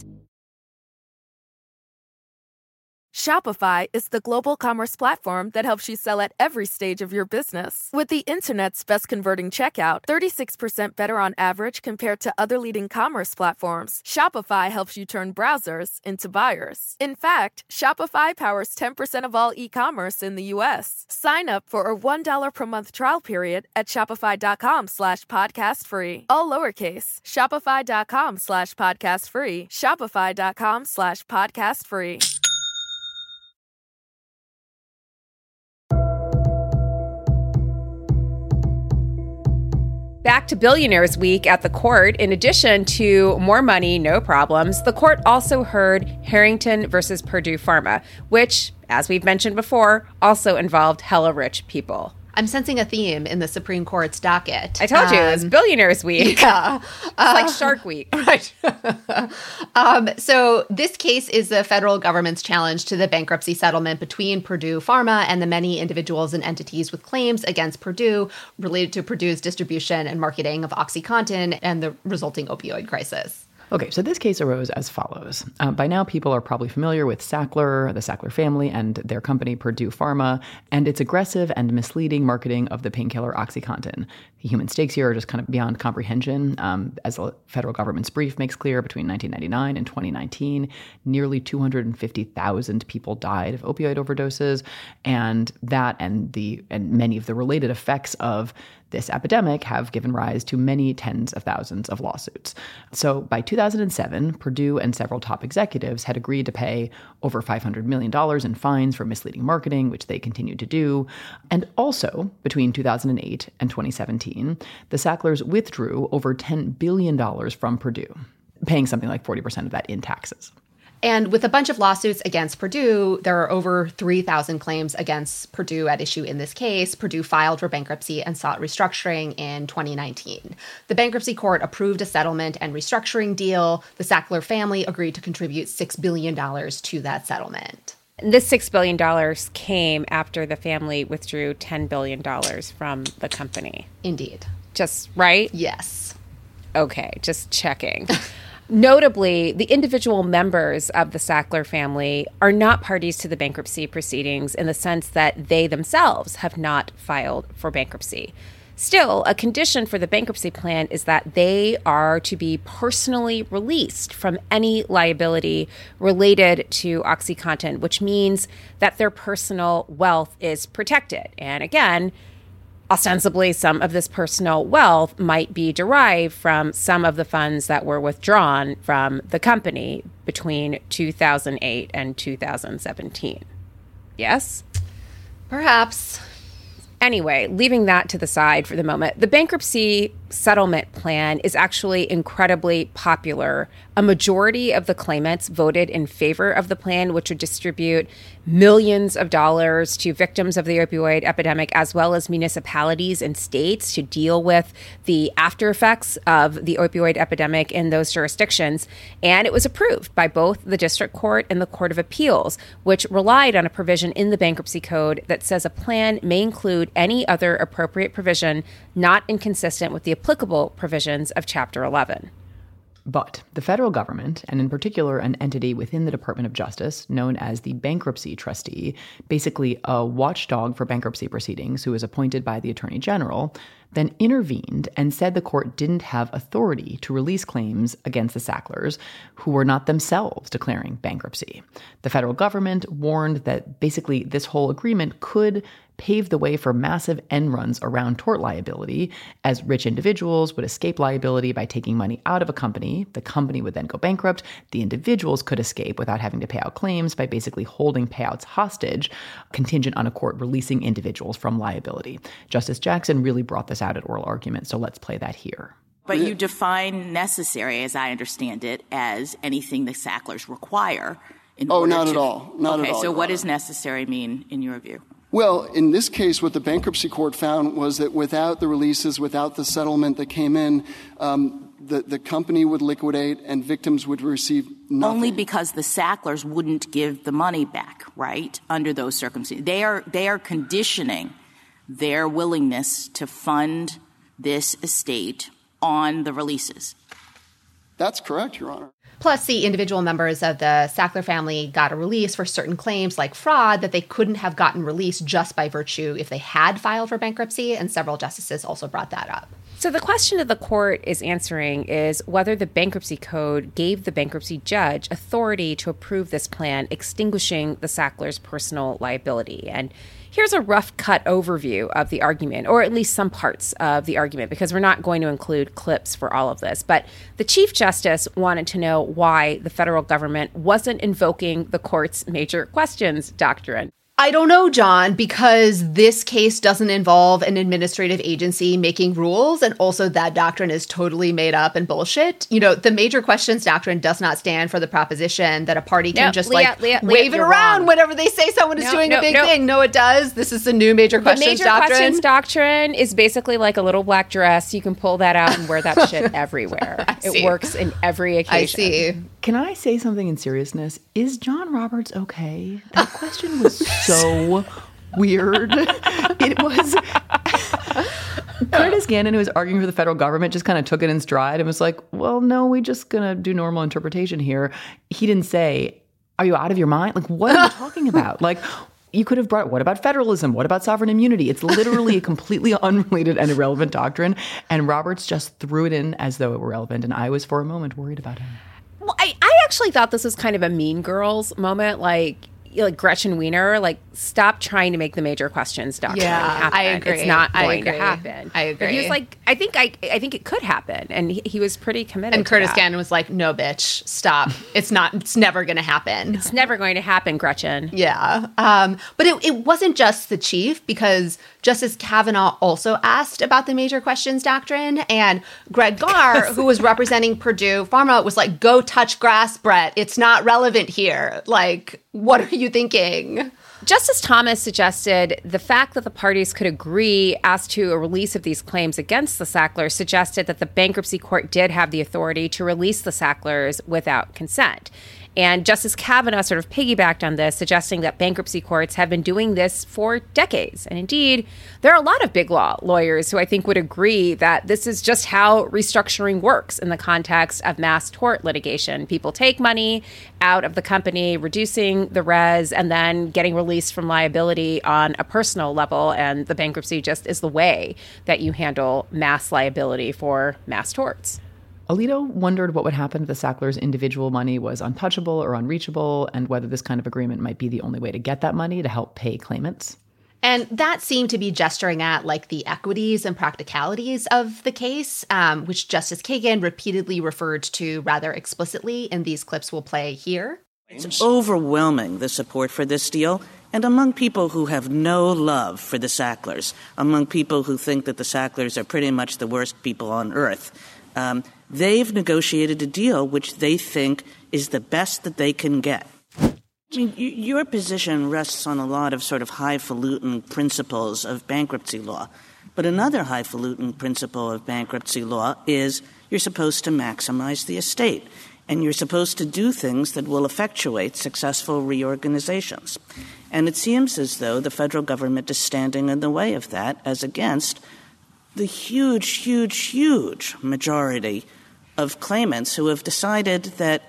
Shopify is the global commerce platform that helps you sell at every stage of your business. With the internet's best converting checkout, thirty-six percent better on average compared to other leading commerce platforms, Shopify helps you turn browsers into buyers. In fact, Shopify powers ten percent of all e-commerce in the U S. Sign up for a one dollar per month trial period at shopify.com slash podcast free. All lowercase, shopify.com slash podcast free, shopify.com slash podcast free. Back to Billionaires Week at the court. In addition to more money, no problems, the court also heard Harrington versus Purdue Pharma, which, as we've mentioned before, also involved hella rich people. I'm sensing a theme in the Supreme Court's docket. I told you, um, it's Billionaires Week. Yeah. It's like Shark Week. Right. um, so this case is the federal government's challenge to the bankruptcy settlement between Purdue Pharma and the many individuals and entities with claims against Purdue related to Purdue's distribution and marketing of OxyContin and the resulting opioid crisis. Okay, so this case arose as follows. Uh, by now, people are probably familiar with Sackler, the Sackler family, and their company, Purdue Pharma, and its aggressive and misleading marketing of the painkiller OxyContin. The human stakes here are just kind of beyond comprehension. Um, as the federal government's brief makes clear, between nineteen ninety-nine and twenty nineteen, nearly two hundred fifty thousand people died of opioid overdoses, and that and the and many of the related effects of this epidemic have given rise to many tens of thousands of lawsuits. So by two thousand seven, Purdue and several top executives had agreed to pay over five hundred million dollars in fines for misleading marketing, which they continued to do. And also, between two thousand eight and twenty seventeen, the Sacklers withdrew over ten billion dollars from Purdue, paying something like forty percent of that in taxes. And with a bunch of lawsuits against Purdue, there are over three thousand claims against Purdue at issue in this case. Purdue filed for bankruptcy and sought restructuring in twenty nineteen. The bankruptcy court approved a settlement and restructuring deal. The Sackler family agreed to contribute six billion dollars to that settlement. This six billion dollars came after the family withdrew ten billion dollars from the company. Indeed. Just right? Yes. Okay, just checking. Notably, the individual members of the Sackler family are not parties to the bankruptcy proceedings in the sense that they themselves have not filed for bankruptcy. Still, a condition for the bankruptcy plan is that they are to be personally released from any liability related to OxyContin, which means that their personal wealth is protected. And again, ostensibly, some of this personal wealth might be derived from some of the funds that were withdrawn from the company between two thousand eight and two thousand seventeen. Yes? Perhaps. Anyway, leaving that to the side for the moment, the bankruptcy settlement plan is actually incredibly popular. A majority of the claimants voted in favor of the plan, which would distribute millions of dollars to victims of the opioid epidemic, as well as municipalities and states to deal with the after effects of the opioid epidemic in those jurisdictions. And it was approved by both the district court and the Court of Appeals, which relied on a provision in the bankruptcy code that says a plan may include any other appropriate provision not inconsistent with the applicable provisions of Chapter eleven. But the federal government, and in particular an entity within the Department of Justice known as the bankruptcy trustee, basically a watchdog for bankruptcy proceedings who was appointed by the Attorney General, then intervened and said the court didn't have authority to release claims against the Sacklers, who were not themselves declaring bankruptcy. The federal government warned that basically this whole agreement could pave the way for massive end runs around tort liability, as rich individuals would escape liability by taking money out of a company. The company would then go bankrupt. The individuals could escape without having to pay out claims by basically holding payouts hostage, contingent on a court releasing individuals from liability. Justice Jackson really brought this out at oral argument, so let's play that here. But you define necessary, as I understand it, as anything the Sacklers require. In oh, order not to, at all. Not okay, at all. So what does necessary mean in your view? Well, in this case, what the bankruptcy court found was that without the releases, without the settlement that came in, um, the, the company would liquidate and victims would receive nothing. Only because the Sacklers wouldn't give the money back, right, under those circumstances. They are, they are conditioning their willingness to fund this estate on the releases. That's correct, Your Honor. Plus, the individual members of the Sackler family got a release for certain claims like fraud that they couldn't have gotten released just by virtue if they had filed for bankruptcy, and several justices also brought that up. So the question that the court is answering is whether the bankruptcy code gave the bankruptcy judge authority to approve this plan, extinguishing the Sacklers' personal liability. And here's a rough cut overview of the argument, or at least some parts of the argument, because we're not going to include clips for all of this. But the Chief Justice wanted to know why the federal government wasn't invoking the court's major questions doctrine. I don't know, John, because this case doesn't involve an administrative agency making rules, and also that doctrine is totally made up and bullshit. You know, the major questions doctrine does not stand for the proposition that a party can no, just Leah, like Leah, wave Leah, it around wrong. whenever they say someone is no, doing no, a big no. thing. No, it does. This is the new major questions the major doctrine. questions doctrine is basically like a little black dress. You can pull that out and wear that shit everywhere. It works in every occasion. I see. Can I say something in seriousness? Is John Roberts okay? That question was so weird. It was Curtis Gannon, who was arguing for the federal government, just kind of took it in stride and was like, well, no, we're just going to do normal interpretation here. He didn't say, are you out of your mind? Like, what are you talking about? Like, you could have brought, what about federalism? What about sovereign immunity? It's literally a completely unrelated and irrelevant doctrine. And Roberts just threw it in as though it were relevant. And I was for a moment worried about him. Well, I, I actually thought this was kind of a Mean Girls moment. Like, like Gretchen Wiener, like, stop trying to make the major questions doctrine yeah, happen. I agree. It's not I going agree. to happen. I agree. But he was like, I think I, I think it could happen, and he, he was pretty committed. And to Curtis that. Gannon was like, "No, bitch, stop! It's not. It's never going to happen. It's never going to happen, Gretchen." Yeah, um, but it, it wasn't just the chief, because Justice Kavanaugh also asked about the major questions doctrine, and Greg Garr, who was representing Purdue Pharma, was like, "Go touch grass, Brett. It's not relevant here. Like, what are you thinking?" Justice Thomas suggested the fact that the parties could agree as to a release of these claims against the Sacklers suggested that the bankruptcy court did have the authority to release the Sacklers without consent. And Justice Kavanaugh sort of piggybacked on this, suggesting that bankruptcy courts have been doing this for decades. And indeed, there are a lot of big law lawyers who I think would agree that this is just how restructuring works in the context of mass tort litigation. People take money out of the company, reducing the res, and then getting released from liability on a personal level. And the bankruptcy just is the way that you handle mass liability for mass torts. Alito wondered what would happen if the Sacklers' individual money was untouchable or unreachable, and whether this kind of agreement might be the only way to get that money to help pay claimants. And that seemed to be gesturing at like the equities and practicalities of the case, um, which Justice Kagan repeatedly referred to rather explicitly in these clips we'll play here. It's overwhelming, the support for this deal. And among people who have no love for the Sacklers, among people who think that the Sacklers are pretty much the worst people on earth, um, they've negotiated a deal which they think is the best that they can get. I mean, y- your position rests on a lot of sort of highfalutin principles of bankruptcy law. But another highfalutin principle of bankruptcy law is you're supposed to maximize the estate, and you're supposed to do things that will effectuate successful reorganizations. And it seems as though the federal government is standing in the way of that, as against the huge, huge, huge majority of claimants who have decided that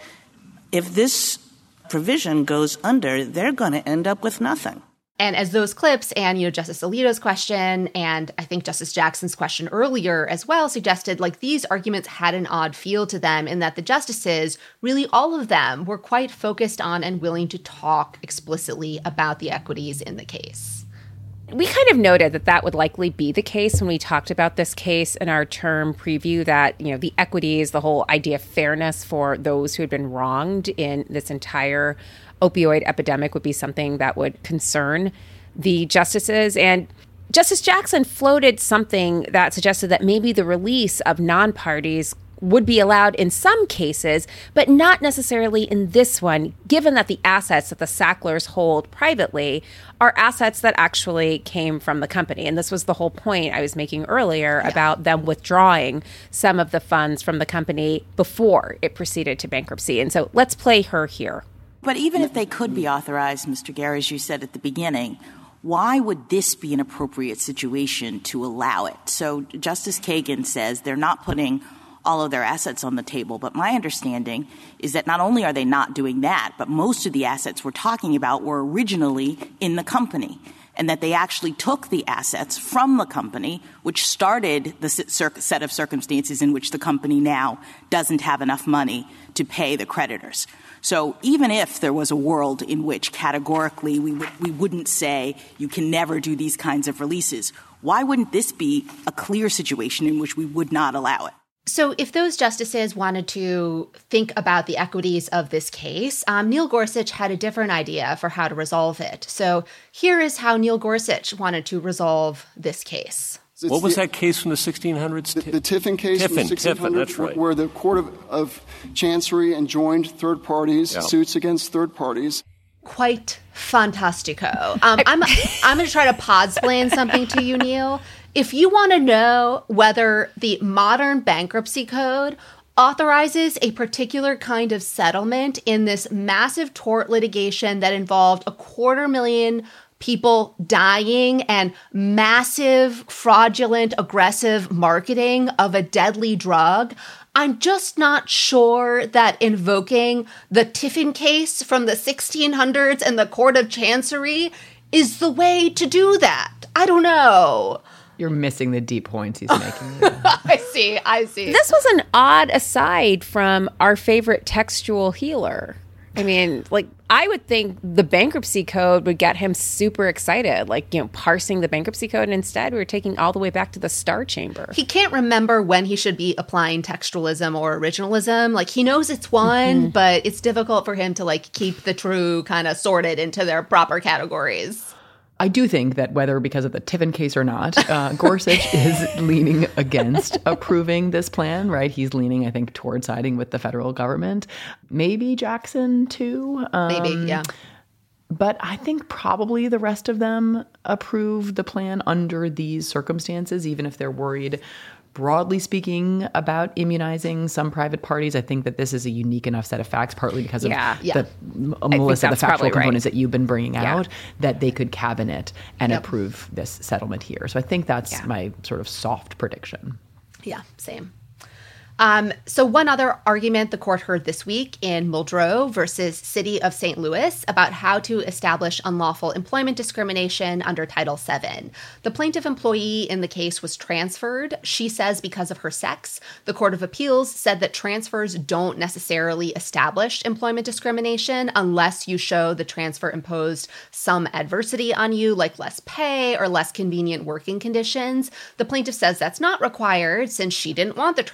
if this provision goes under, they're going to end up with nothing. And as those clips and, you know, Justice Alito's question and I think Justice Jackson's question earlier as well suggested, like, these arguments had an odd feel to them in that the justices, really all of them, were quite focused on and willing to talk explicitly about the equities in the case. We kind of noted that that would likely be the case when we talked about this case in our term preview, that, you know, the equities, the whole idea of fairness for those who had been wronged in this entire opioid epidemic would be something that would concern the justices. And Justice Jackson floated something that suggested that maybe the release of non-parties would be allowed in some cases, but not necessarily in this one, given that the assets that the Sacklers hold privately are assets that actually came from the company. And this was the whole point I was making earlier yeah. about them withdrawing some of the funds from the company before it proceeded to bankruptcy. And so let's play her here. But even if they could be authorized, Mister Gary, as you said at the beginning, why would this be an appropriate situation to allow it? So Justice Kagan says they're not putting all of their assets on the table. But my understanding is that not only are they not doing that, but most of the assets we're talking about were originally in the company, and that they actually took the assets from the company, which started the set of circumstances in which the company now doesn't have enough money to pay the creditors. So even if there was a world in which categorically we, w- we wouldn't say you can never do these kinds of releases, why wouldn't this be a clear situation in which we would not allow it? So if those justices wanted to think about the equities of this case, um, Neil Gorsuch had a different idea for how to resolve it. So here is how Neil Gorsuch wanted to resolve this case. It's what was the, that case from the sixteen hundreds? The, the Tiffin case Tiffin, from the sixteen hundreds, Tiffin, that's right. Where the Court of, of Chancery enjoined third parties, yeah. suits against third parties. Quite fantastico. Um, I'm, I'm going to try to podsplain something to you, Neil. If you want to know whether the modern bankruptcy code authorizes a particular kind of settlement in this massive tort litigation that involved a quarter million people dying and massive, fraudulent, aggressive marketing of a deadly drug, I'm just not sure that invoking the Tiffin case from the sixteen hundreds and the Court of Chancery is the way to do that. I don't know. You're missing the deep points he's making. I see, I see. This was an odd aside from our favorite textual healer. I mean, like, I would think the bankruptcy code would get him super excited, like, you know, parsing the bankruptcy code. And instead, we were taking all the way back to the Star Chamber. He can't remember when he should be applying textualism or originalism. Like, he knows it's one, mm-hmm. but it's difficult for him to, like, keep the true kind of sorted into their proper categories. I do think that whether because of the Tiffin case or not, uh, Gorsuch is leaning against approving this plan, right? He's leaning, I think, toward siding with the federal government. Maybe Jackson, too. Um, Maybe, yeah. But I think probably the rest of them approve the plan under these circumstances, even if they're worried, broadly speaking, about immunizing some private parties. I think that this is a unique enough set of facts, partly because of yeah, yeah. the, Melissa, the factual components right. that you've been bringing yeah. out, that they could cabinet and yep. approve this settlement here. So I think that's yeah. my sort of soft prediction. Yeah, same. Um, so one other argument the court heard this week in Muldrow versus City of Saint Louis about how to establish unlawful employment discrimination under Title seven. The plaintiff employee in the case was transferred, she says, because of her sex. The Court of Appeals said that transfers don't necessarily establish employment discrimination unless you show the transfer imposed some adversity on you, like less pay or less convenient working conditions. The plaintiff says that's not required since she didn't want the transfer.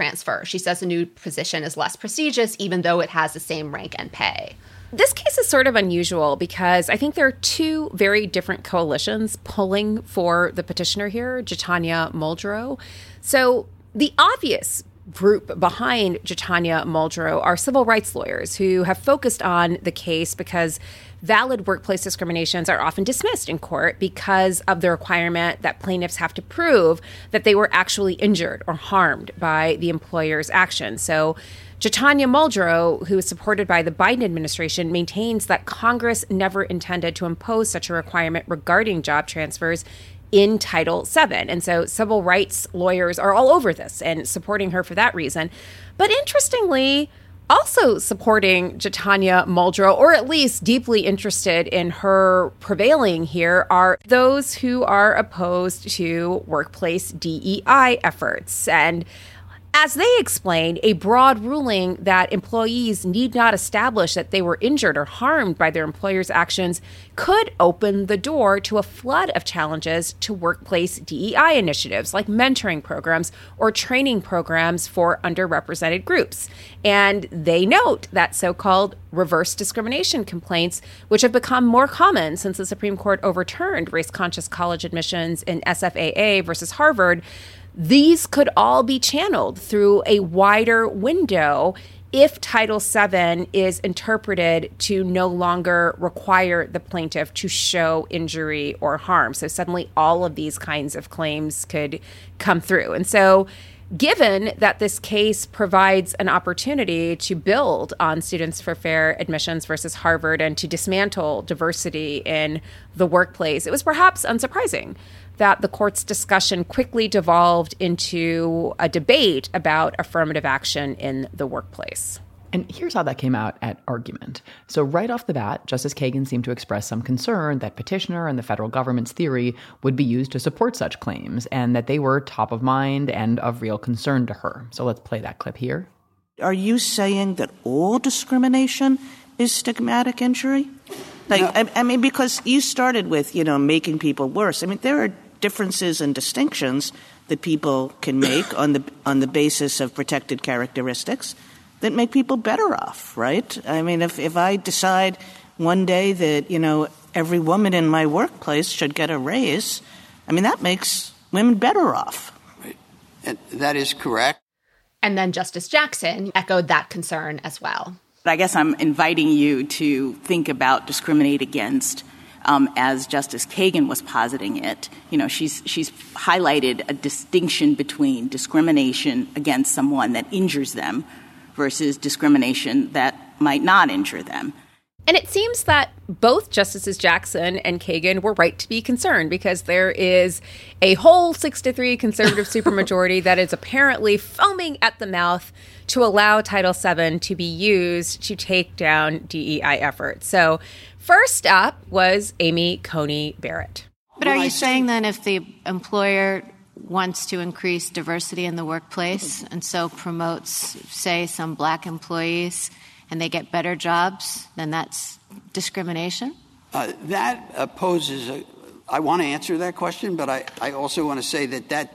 She says the new position is less prestigious, even though it has the same rank and pay. This case is sort of unusual because I think there are two very different coalitions pulling for the petitioner here, Jitanya Muldrow. So the obvious group behind Jitanya Muldrow are civil rights lawyers who have focused on the case because valid workplace discriminations are often dismissed in court because of the requirement that plaintiffs have to prove that they were actually injured or harmed by the employer's actions. So Jitanya Muldrow, who is supported by the Biden administration, maintains that Congress never intended to impose such a requirement regarding job transfers in Title seven. And so civil rights lawyers are all over this and supporting her for that reason. But interestingly, also supporting Jitanya Muldrow, or at least deeply interested in her prevailing here, are those who are opposed to workplace D E I efforts. And as they explain, a broad ruling that employees need not establish that they were injured or harmed by their employer's actions could open the door to a flood of challenges to workplace D E I initiatives like mentoring programs or training programs for underrepresented groups. And they note that so-called reverse discrimination complaints, which have become more common since the Supreme Court overturned race-conscious college admissions in S F A A versus Harvard, these could all be channeled through a wider window if Title seven is interpreted to no longer require the plaintiff to show injury or harm. So suddenly all of these kinds of claims could come through. And so given that this case provides an opportunity to build on Students for Fair Admissions versus Harvard and to dismantle diversity in the workplace, it was perhaps unsurprising that the court's discussion quickly devolved into a debate about affirmative action in the workplace. And here's how that came out at argument. So right off the bat, Justice Kagan seemed to express some concern that petitioner and the federal government's theory would be used to support such claims and that they were top of mind and of real concern to her. So let's play that clip here. Are you saying that all discrimination is stigmatic injury? Like, no. I, I mean, because you started with, you know, making people worse. I mean, there are differences and distinctions that people can make on the on the basis of protected characteristics that make people better off, right? I mean, if, if I decide one day that, you know, every woman in my workplace should get a raise, I mean, that makes women better off. Right. And that is correct. And then Justice Jackson echoed that concern as well. But I guess I'm inviting you to think about discriminate against um, as Justice Kagan was positing it. You know, she's she's highlighted a distinction between discrimination against someone that injures them versus discrimination that might not injure them. And it seems that both Justices Jackson and Kagan were right to be concerned because there is a whole six to three conservative supermajority that is apparently foaming at the mouth to allow Title seven to be used to take down D E I efforts. So first up was Amy Coney Barrett. But are you saying then if the employer wants to increase diversity in the workplace and so promotes, say, some black employees and they get better jobs, then that's discrimination? Uh, that uh, poses a – I want to answer that question, but I, I also want to say that that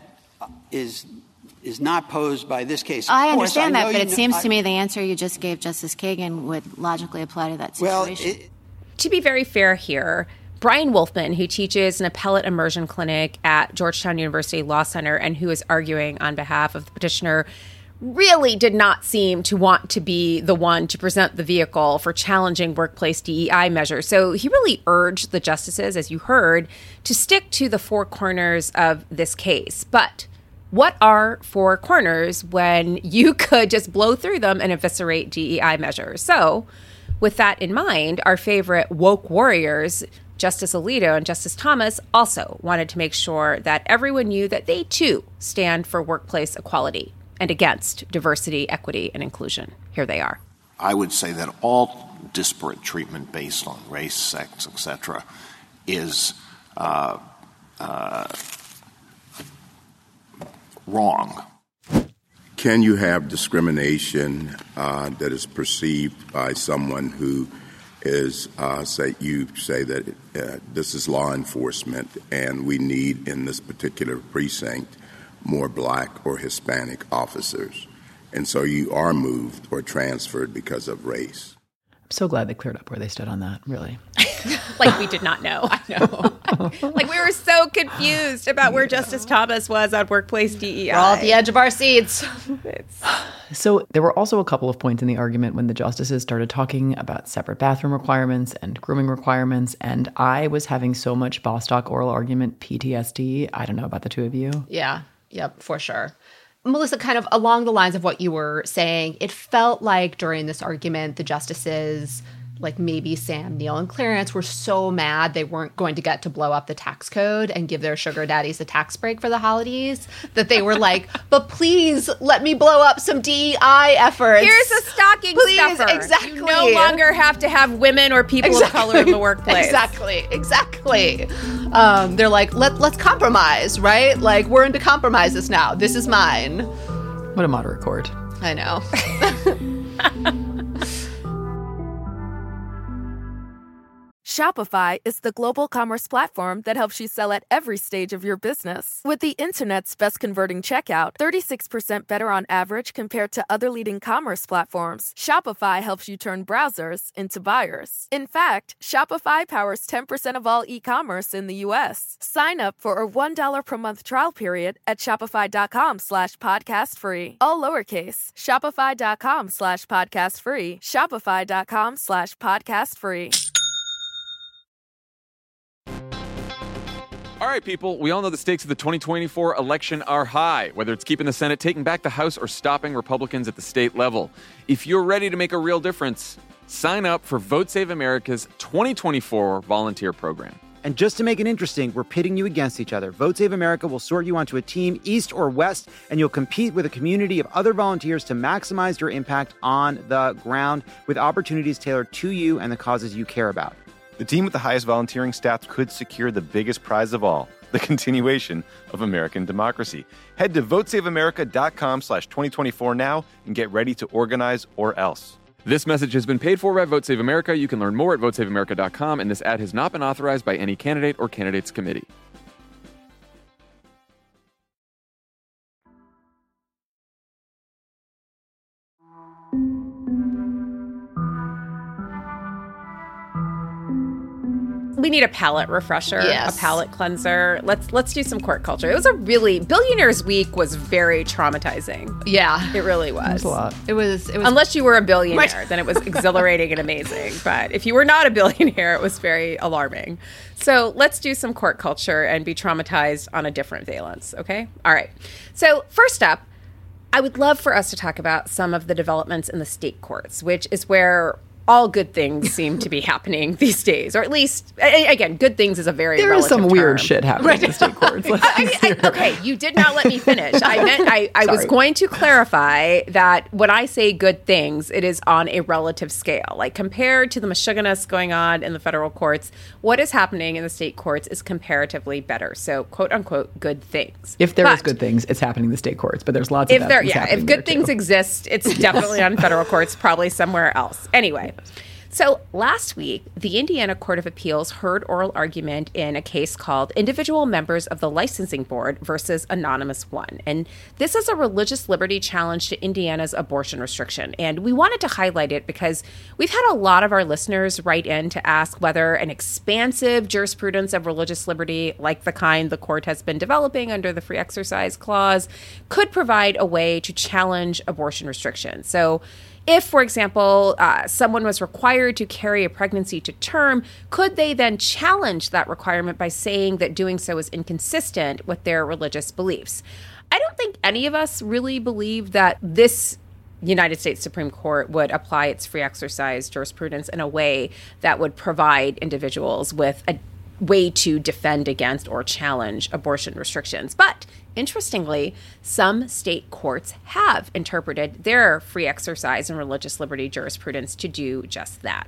is is not posed by this case. Of I course, understand I that, but it know, seems I, to me the answer you just gave Justice Kagan would logically apply to that situation. Well, it, to be very fair here, Brian Wolfman, who teaches an appellate immersion clinic at Georgetown University Law Center and who is arguing on behalf of the petitioner, really did not seem to want to be the one to present the vehicle for challenging workplace D E I measures. So he really urged the justices, as you heard, to stick to the four corners of this case. But what are four corners when you could just blow through them and eviscerate D E I measures? So with that in mind, our favorite woke warriors, Justice Alito and Justice Thomas, also wanted to make sure that everyone knew that they, too, stand for workplace equality and against diversity, equity, and inclusion. Here they are. I would say that all disparate treatment based on race, sex, et cetera, is uh, uh, wrong. Can you have discrimination uh, that is perceived by someone who is, uh, say, you say that uh, this is law enforcement and we need in this particular precinct more black or Hispanic officers? and so you are moved or transferred because of race. I'm so glad they cleared up where they stood on that, really. Like we did not know. I know. Like we were so confused about where Justice Thomas was on workplace D E I. We're all at the edge of our seats. So there were also a couple of points in the argument when the justices started talking about separate bathroom requirements and grooming requirements, and I was having so much Bostock oral argument P T S D. I don't know about the two of you. Yeah. Yep, for sure. Melissa, kind of along the lines of what you were saying, it felt like during this argument, the justices, like maybe Sam Neill and Clarence, were so mad they weren't going to get to blow up the tax code and give their sugar daddies a tax break for the holidays, that they were like, but please let me blow up some D E I efforts. Here's a stocking please, stuffer. Exactly. You no longer have to have women or people exactly. of color in the workplace. Exactly. Exactly. Um, they're like, Let, let's compromise, right? Like, we're into compromises now. This is mine. What a moderate court. I know. Shopify is the global commerce platform that helps you sell at every stage of your business. With the internet's best converting checkout, thirty-six percent better on average compared to other leading commerce platforms, Shopify helps you turn browsers into buyers. In fact, Shopify powers ten percent of all e-commerce in the U S. Sign up for a one dollar per month trial period at shopify.com slash podcast free. All lowercase, shopify.com slash podcast free, shopify.com slash podcast free. All right, people, we all know the stakes of the twenty twenty-four election are high, whether it's keeping the Senate, taking back the House, or stopping Republicans at the state level. If you're ready to make a real difference, sign up for Vote Save America's twenty twenty-four volunteer program. And just to make it interesting, we're pitting you against each other. Vote Save America will sort you onto a team, east or west, and you'll compete with a community of other volunteers to maximize your impact on the ground with opportunities tailored to you and the causes you care about. The team with the highest volunteering stats could secure the biggest prize of all, the continuation of American democracy. Head to votesaveamerica.com slash 2024 now and get ready to organize or else. This message has been paid for by Vote Save America. You can learn more at vote save america dot com, and this ad has not been authorized by any candidate or candidates committee. We need a palate refresher, yes. a palate cleanser. Let's let's do some court culture. It was a really Billionaires Week was very traumatizing. Yeah, it really was. It was a lot. It was. It was Unless you were a billionaire, right. then it was exhilarating and amazing. But if you were not a billionaire, it was very alarming. So let's do some court culture and be traumatized on a different valence. Okay. All right. So first up, I would love for us to talk about some of the developments in the state courts, which is where all good things seem to be happening these days, or at least, again, good things is a very there is some term. weird shit happening right. in the state courts. Let's I, I, okay, you did not let me finish. I meant I, I was going to clarify that when I say good things, it is on a relative scale. Like compared to the mishuggahs going on in the federal courts, what is happening in the state courts is comparatively better. So, quote unquote, good things. If there but, is good things, it's happening in the state courts. But there's lots if of there, things yeah, happening if good there things too. exist, it's definitely on federal courts, probably somewhere else. Anyway. So last week, the Indiana Court of Appeals heard oral argument in a case called Individual Members of the Licensing Board versus Anonymous One. And this is a religious liberty challenge to Indiana's abortion restriction. And we wanted to highlight it because we've had a lot of our listeners write in to ask whether an expansive jurisprudence of religious liberty, like the kind the court has been developing under the Free Exercise Clause, could provide a way to challenge abortion restrictions. So if, for example, uh, someone was required to carry a pregnancy to term, could they then challenge that requirement by saying that doing so is inconsistent with their religious beliefs? I don't think any of us really believe that this United States Supreme Court would apply its free exercise jurisprudence in a way that would provide individuals with a way to defend against or challenge abortion restrictions. But interestingly, some state courts have interpreted their free exercise and religious liberty jurisprudence to do just that.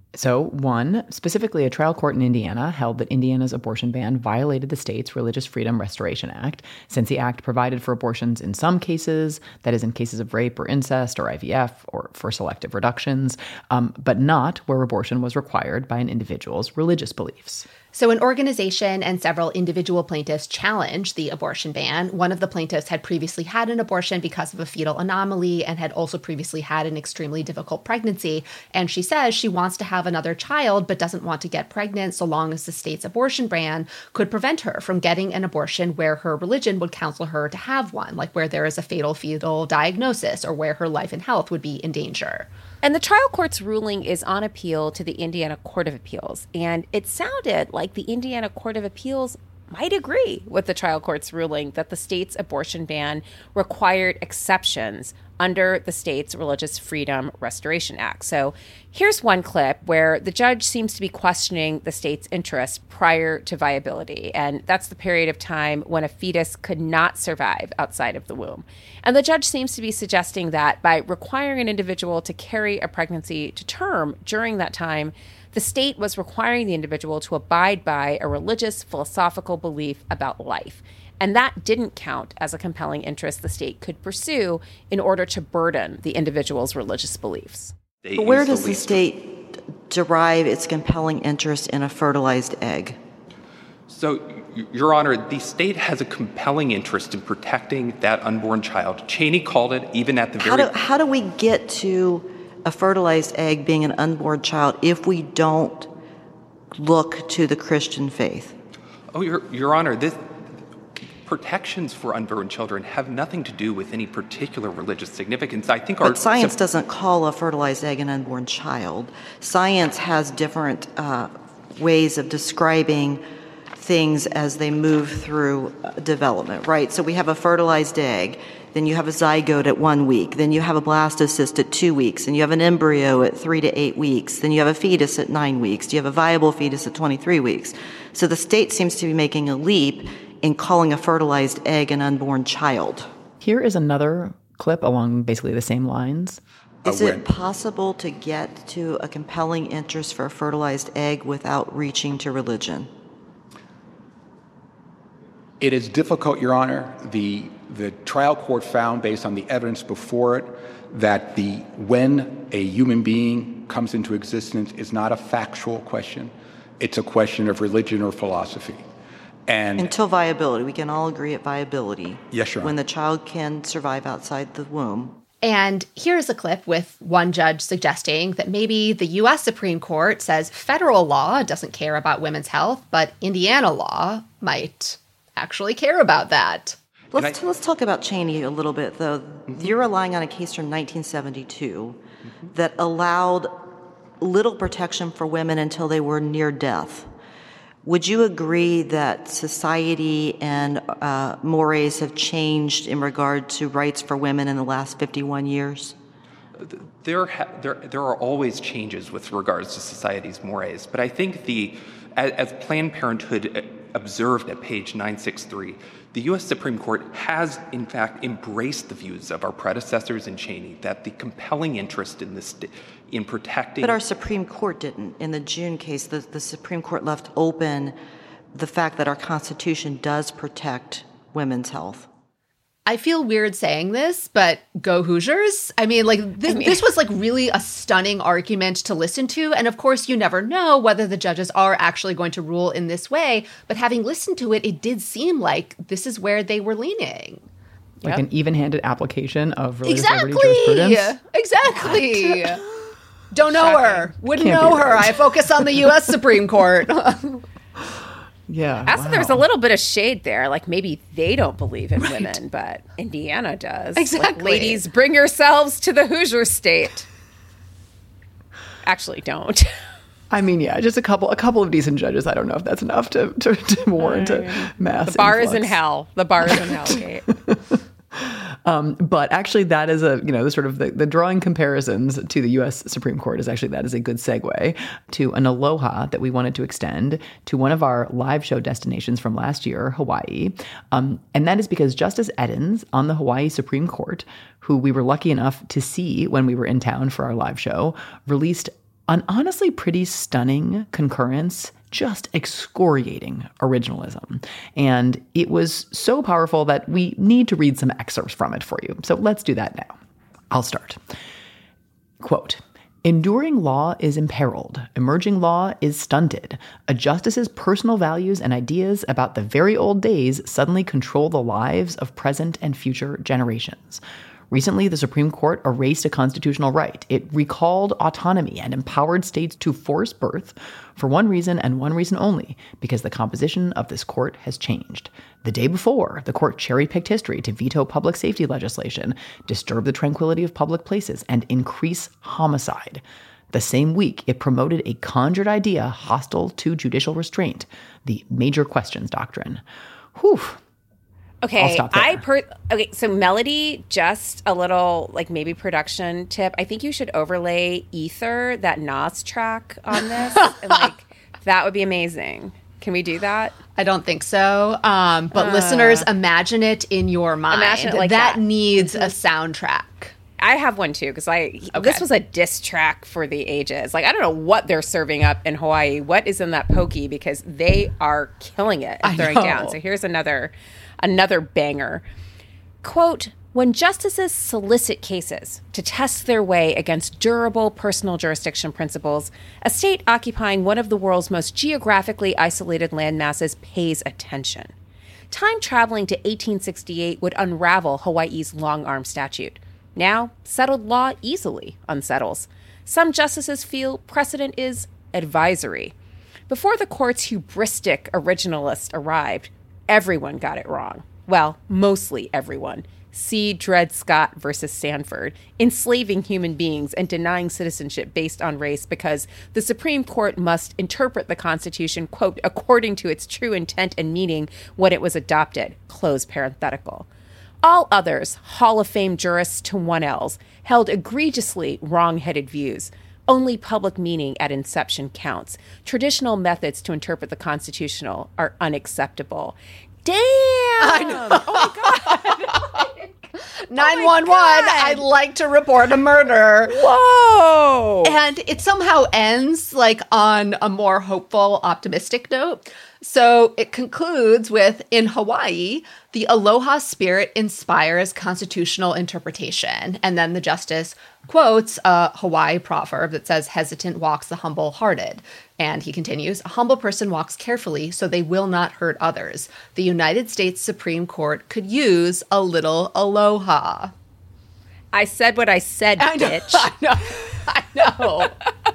So, one, specifically a trial court in Indiana held that Indiana's abortion ban violated the state's Religious Freedom Restoration Act, since the act provided for abortions in some cases, that is in cases of rape or incest or I V F or for selective reductions, um, but not where abortion was required by an individual's religious beliefs. So an organization and several individual plaintiffs challenged the abortion ban. One of the plaintiffs had previously had an abortion because of a fetal anomaly and had also previously had an extremely difficult pregnancy. And she says she wants to have another child but doesn't want to get pregnant so long as the state's abortion ban could prevent her from getting an abortion where her religion would counsel her to have one, like where there is a fatal fetal diagnosis or where her life and health would be in danger. And the trial court's ruling is on appeal to the Indiana Court of Appeals. And it sounded like the Indiana Court of Appeals might agree with the trial court's ruling that the state's abortion ban required exceptions under the state's Religious Freedom Restoration Act. So here's one clip where the judge seems to be questioning the state's interest prior to viability. And that's the period of time when a fetus could not survive outside of the womb. And the judge seems to be suggesting that by requiring an individual to carry a pregnancy to term during that time, the state was requiring the individual to abide by a religious philosophical belief about life. And that didn't count as a compelling interest the state could pursue in order to burden the individual's religious beliefs. But where does the state derive its compelling interest in a fertilized egg? So, Your Honor, the state has a compelling interest in protecting that unborn child. Cheney called it even at the very... How do, how do we get to a fertilized egg being an unborn child if we don't look to the Christian faith? Oh, Your, Your Honor, this... protections for unborn children have nothing to do with any particular religious significance. I think but our science sim- doesn't call a fertilized egg an unborn child. Science has different uh, ways of describing things as they move through uh, development, right? So we have a fertilized egg, then you have a zygote at one week, then you have a blastocyst at two weeks, and you have an embryo at three to eight weeks, then you have a fetus at nine weeks, you have a viable fetus at twenty-three weeks. So the state seems to be making a leap in calling a fertilized egg an unborn child. Here is another clip along basically the same lines. Is it possible to get to a compelling interest for a fertilized egg without reaching to religion? It is difficult, Your Honor. The, the trial court found, based on the evidence before it, that the when a human being comes into existence is not a factual question. It's a question of religion or philosophy. And until viability, we can all agree at viability. Yes, Your Honor. When the child can survive outside the womb. And here's a clip with one judge suggesting that maybe the U S Supreme Court says federal law doesn't care about women's health, but Indiana law might actually care about that. Let's, I, let's talk about Cheney a little bit, though. Mm-hmm. You're relying on a case from nineteen seventy-two mm-hmm. that allowed little protection for women until they were near death. Would you agree that society and uh, mores have changed in regard to rights for women in the last fifty-one years? There, ha- there, there are always changes with regards to society's mores, but I think the, as, as Planned Parenthood observed at page nine sixty-three, the U S Supreme Court has, in fact, embraced the views of our predecessors in Cheney that the compelling interest in this in protecting... But our Supreme Court didn't. In the June case, the, the Supreme Court left open the fact that our Constitution does protect women's health. I feel weird saying this, but go Hoosiers. I mean, like, this, I mean, this was, like, really a stunning argument to listen to. And, of course, you never know whether the judges are actually going to rule in this way. But having listened to it, it did seem like this is where they were leaning. Like yep. an even-handed application of religious exactly. liberty jurisprudence? Exactly. What? Don't know Shocking. her. Wouldn't Can't know her. Right. I focus on the U S Supreme Court. Yeah. Also, wow. there's a little bit of shade there. Like maybe they don't believe in right. women, but Indiana does. Exactly. Like, ladies, bring yourselves to the Hoosier state. Actually, don't. I mean, yeah, just a couple, a couple of decent judges. I don't know if that's enough to to, to warrant a mass. The bar influx. is in hell. The bar is in hell, Kate. Um, but actually, that is a, you know, the sort of the, the drawing comparisons to the U S Supreme Court is actually, that is a good segue to an aloha that we wanted to extend to one of our live show destinations from last year, Hawaii. Um, and that is because Justice Edens on the Hawaii Supreme Court, who we were lucky enough to see when we were in town for our live show, released an honestly pretty stunning concurrence, just excoriating originalism. And it was so powerful that we need to read some excerpts from it for you. So let's do that now. I'll start. Quote, enduring law is imperiled. Emerging law is stunted. A justice's personal values and ideas about the very old days suddenly control the lives of present and future generations. Recently, the Supreme Court erased a constitutional right. It recalled autonomy and empowered states to force birth for one reason and one reason only, because the composition of this court has changed. The day before, the court cherry-picked history to veto public safety legislation, disturb the tranquility of public places, and increase homicide. The same week, it promoted a conjured idea hostile to judicial restraint, the major questions doctrine. Whew. Okay, I per okay. So Melody, just a little like maybe production tip. I think you should overlay Ether, that Nas track, on this, and like that would be amazing. Can we do that? I don't think so. Um, but uh, listeners, imagine it in your mind. Imagine it like that. That needs a soundtrack. I have one too because I okay. this was a diss track for the ages. Like I don't know what they're serving up in Hawaii. What is in that pokey? Because they are killing it and throwing down. So here's another. Another banger. Quote, when justices solicit cases to test their way against durable personal jurisdiction principles, a state occupying one of the world's most geographically isolated landmasses pays attention. Time traveling to eighteen sixty-eight would unravel Hawaii's long-arm statute. Now, settled law easily unsettles. Some justices feel precedent is advisory. Before the court's hubristic originalist arrived, everyone got it wrong. Well, mostly everyone. See Dred Scott versus Sanford, enslaving human beings and denying citizenship based on race because the Supreme Court must interpret the Constitution, quote, according to its true intent and meaning when it was adopted, close parenthetical. All others, Hall of Fame jurists to one L's, held egregiously wrong-headed views. Only public meaning at inception counts. Traditional methods to interpret the constitutional are unacceptable. Damn! I know. Oh, my God. nine one one, I'd like to report a murder. Whoa! And it somehow ends like on a more hopeful, optimistic note. So it concludes with, in Hawaii, the aloha spirit inspires constitutional interpretation. And then the justice quotes a Hawaii proverb that says, hesitant walks the humble-hearted. And he continues, a humble person walks carefully so they will not hurt others. The United States Supreme Court could use a little aloha. I said what I said, I know, bitch. I know. I know.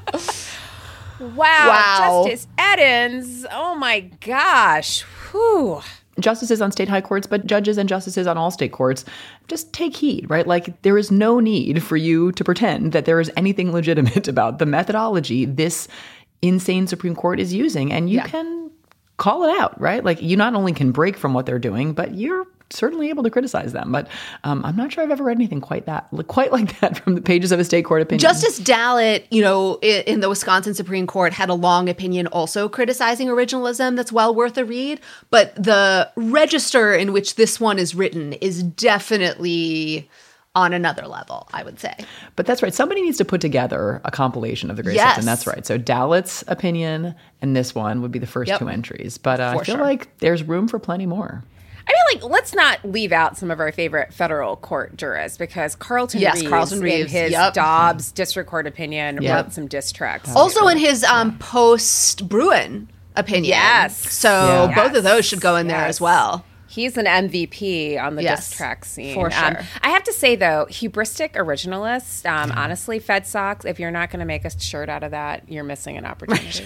Wow, wow. Justice Edens. Oh, my gosh. Whew. Justices on state high courts, but judges and justices on all state courts, just take heed, right? Like, there is no need for you to pretend that there is anything legitimate about the methodology this insane Supreme Court is using. And you yeah. can call it out, right? Like, you not only can break from what they're doing, but you're certainly able to criticize them. But um, I'm not sure I've ever read anything quite that, quite like that from the pages of a state court opinion. Justice Dallet, you know, in the Wisconsin Supreme Court had a long opinion also criticizing originalism that's well worth a read. But the register in which this one is written is definitely on another level, I would say. But that's right. Somebody needs to put together a compilation of the great yes. and that's right. So Dallet's opinion and this one would be the first yep. two entries. But uh, I feel sure. like there's room for plenty more. I mean, like, let's not leave out some of our favorite federal court jurists because Carlton yes, Reeves, Carlton Reeves, in his yep. Dobbs district court opinion, yep. wrote some diss tracks. Also in his um, post-Bruin opinion. Yes. So yeah. both yes. of those should go in yes. there as well. He's an M V P on the yes, diss track scene. For sure. Um, I have to say, though, hubristic originalists, um, mm. honestly, Fed Sox, if you're not going to make a shirt out of that, you're missing an opportunity.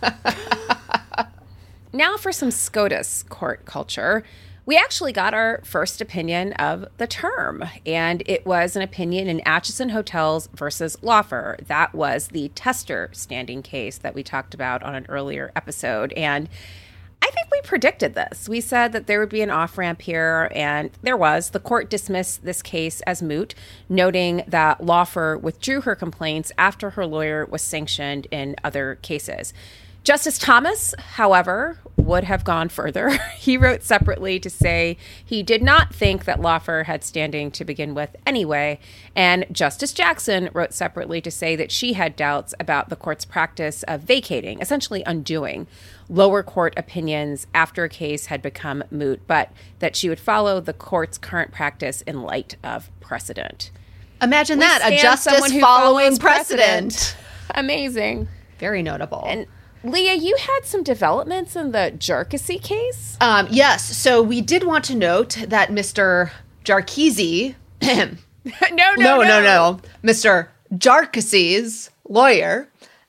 Now for some SCOTUS court culture. We actually got our first opinion of the term, and it was an opinion in Atchison Hotels versus Lawfer. That was the Tester standing case that we talked about on an earlier episode, and I think we predicted this. We said that there would be an off-ramp here, and there was. The court dismissed this case as moot, noting that Lawfer withdrew her complaints after her lawyer was sanctioned in other cases. Justice Thomas, however, would have gone further. He wrote separately to say he did not think that Laufer had standing to begin with anyway. And Justice Jackson wrote separately to say that she had doubts about the court's practice of vacating, essentially undoing, lower court opinions after a case had become moot, but that she would follow the court's current practice in light of precedent. Imagine We that, a stand justice someone who following follows precedent. precedent. Amazing. Very notable. And Leah, you had some developments in the Jarkissi case? Um, yes. So we did want to note that Mister Jarkissi, no, no, no, no, no, no, Mister Jarkissi's lawyer,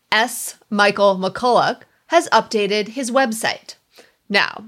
S. Michael McCulloch, has updated his website. Now,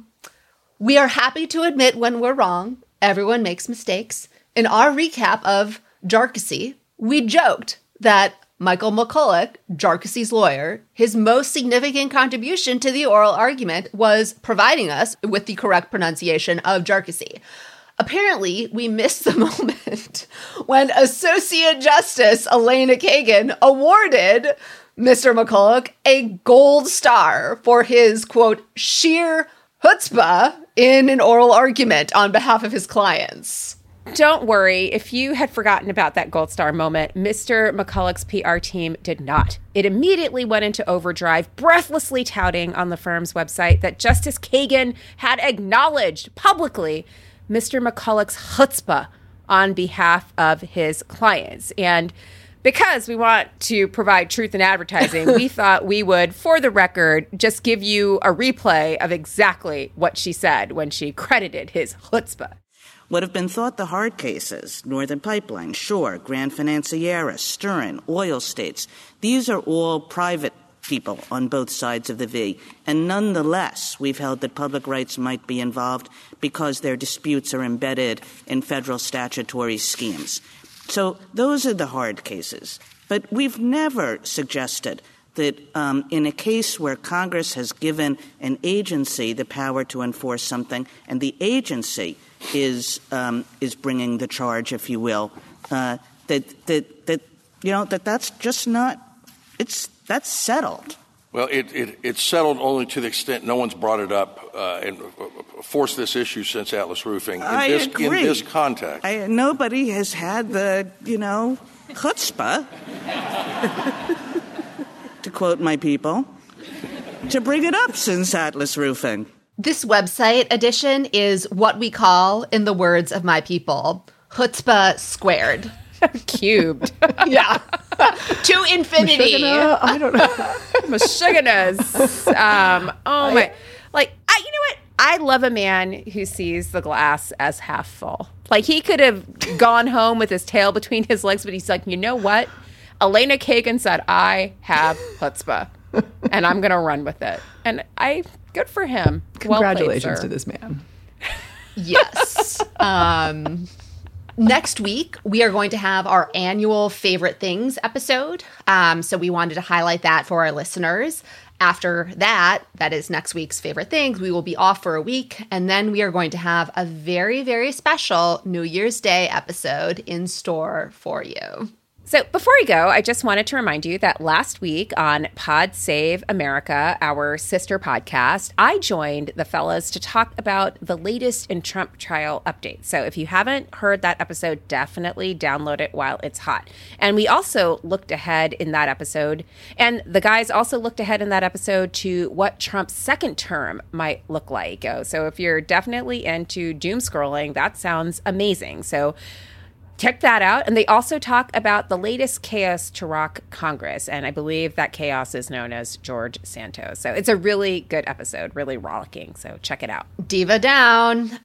we are happy to admit when we're wrong. Everyone makes mistakes. In our recap of Jarkissi, we joked that Michael McCulloch, Jarkissi's lawyer, his most significant contribution to the oral argument was providing us with the correct pronunciation of Jarkissi. Apparently, we missed the moment when Associate Justice Elena Kagan awarded Mister McCulloch a gold star for his, quote, sheer chutzpah in an oral argument on behalf of his clients. Don't worry, if you had forgotten about that gold star moment, Mister McCulloch's P R team did not. It immediately went into overdrive, breathlessly touting on the firm's website that Justice Kagan had acknowledged publicly Mister McCulloch's chutzpah on behalf of his clients. And because we want to provide truth in advertising, we thought we would, for the record, just give you a replay of exactly what she said when she credited his chutzpah. What have been thought the hard cases, Northern Pipeline, Shore, Grand Financiera, Stern, oil states, these are all private people on both sides of the V. And nonetheless, we've held that public rights might be involved because their disputes are embedded in federal statutory schemes. So those are the hard cases. But we've never suggested that um, in a case where Congress has given an agency the power to enforce something, and the agency is um, is bringing the charge, if you will, uh, that that that you know that that's just not it's that's settled. Well, it, it it's settled only to the extent no one's brought it up uh, and forced this issue since Atlas Roofing. In I this, agree. In this context, I, nobody has had the you know chutzpah, to quote my people, to bring it up since Atlas Roofing. This website edition is what we call, in the words of my people, chutzpah squared. Cubed. Yeah. To infinity. Mashugana? I don't know. Mashuganas. Um, oh, my. Like, I, you know what? I love a man who sees the glass as half full. Like, he could have gone home with his tail between his legs, but he's like, you know what? Elena Kagan said, I have chutzpah, and I'm going to run with it. And I... Good for him. Congratulations well played, to this man. Yes. um, next week, we are going to have our annual Favorite Things episode. Um, so we wanted to highlight that for our listeners. After that, that is next week's Favorite Things, we will be off for a week. And then we are going to have a very, very special New Year's Day episode in store for you. So before we go, I just wanted to remind you that last week on Pod Save America, our sister podcast, I joined the fellas to talk about the latest in Trump trial updates. So if you haven't heard that episode, definitely download it while it's hot. And we also looked ahead in that episode, and the guys also looked ahead in that episode to what Trump's second term might look like. So if you're definitely into doom scrolling, that sounds amazing. So check that out. And they also talk about the latest chaos to rock Congress. And I believe that chaos is known as George Santos. So it's a really good episode, really rollicking. So check it out. Diva down.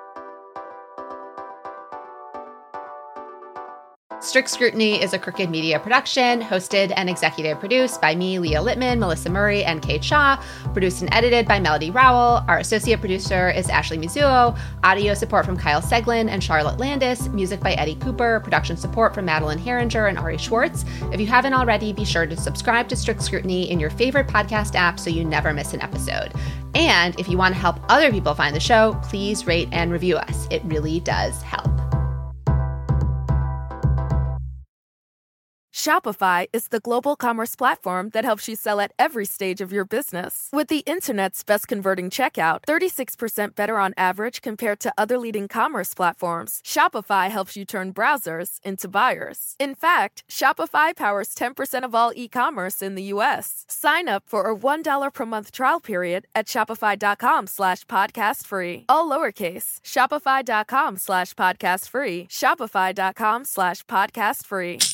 Strict Scrutiny is a Crooked Media production, hosted and executive produced by me, Leah Littman, Melissa Murray, and Kate Shaw. Produced and edited by Melody Rowell. Our associate producer is Ashley Mizuo. Audio support from Kyle Seglin and Charlotte Landis. Music by Eddie Cooper. Production support from Madeline Herringer and Ari Schwartz. If you haven't already, be sure to subscribe to Strict Scrutiny in your favorite podcast app so you never miss an episode. And if you want to help other people find the show, please rate and review us. It really does help. Shopify is the global commerce platform that helps you sell at every stage of your business. With the internet's best converting checkout, thirty-six percent better on average compared to other leading commerce platforms, Shopify helps you turn browsers into buyers. In fact, Shopify powers ten percent of all e-commerce in the U S. Sign up for a one dollar per month trial period at shopify.com slash podcast free. All lowercase, shopify.com slash podcast free, shopify.com slash podcast free.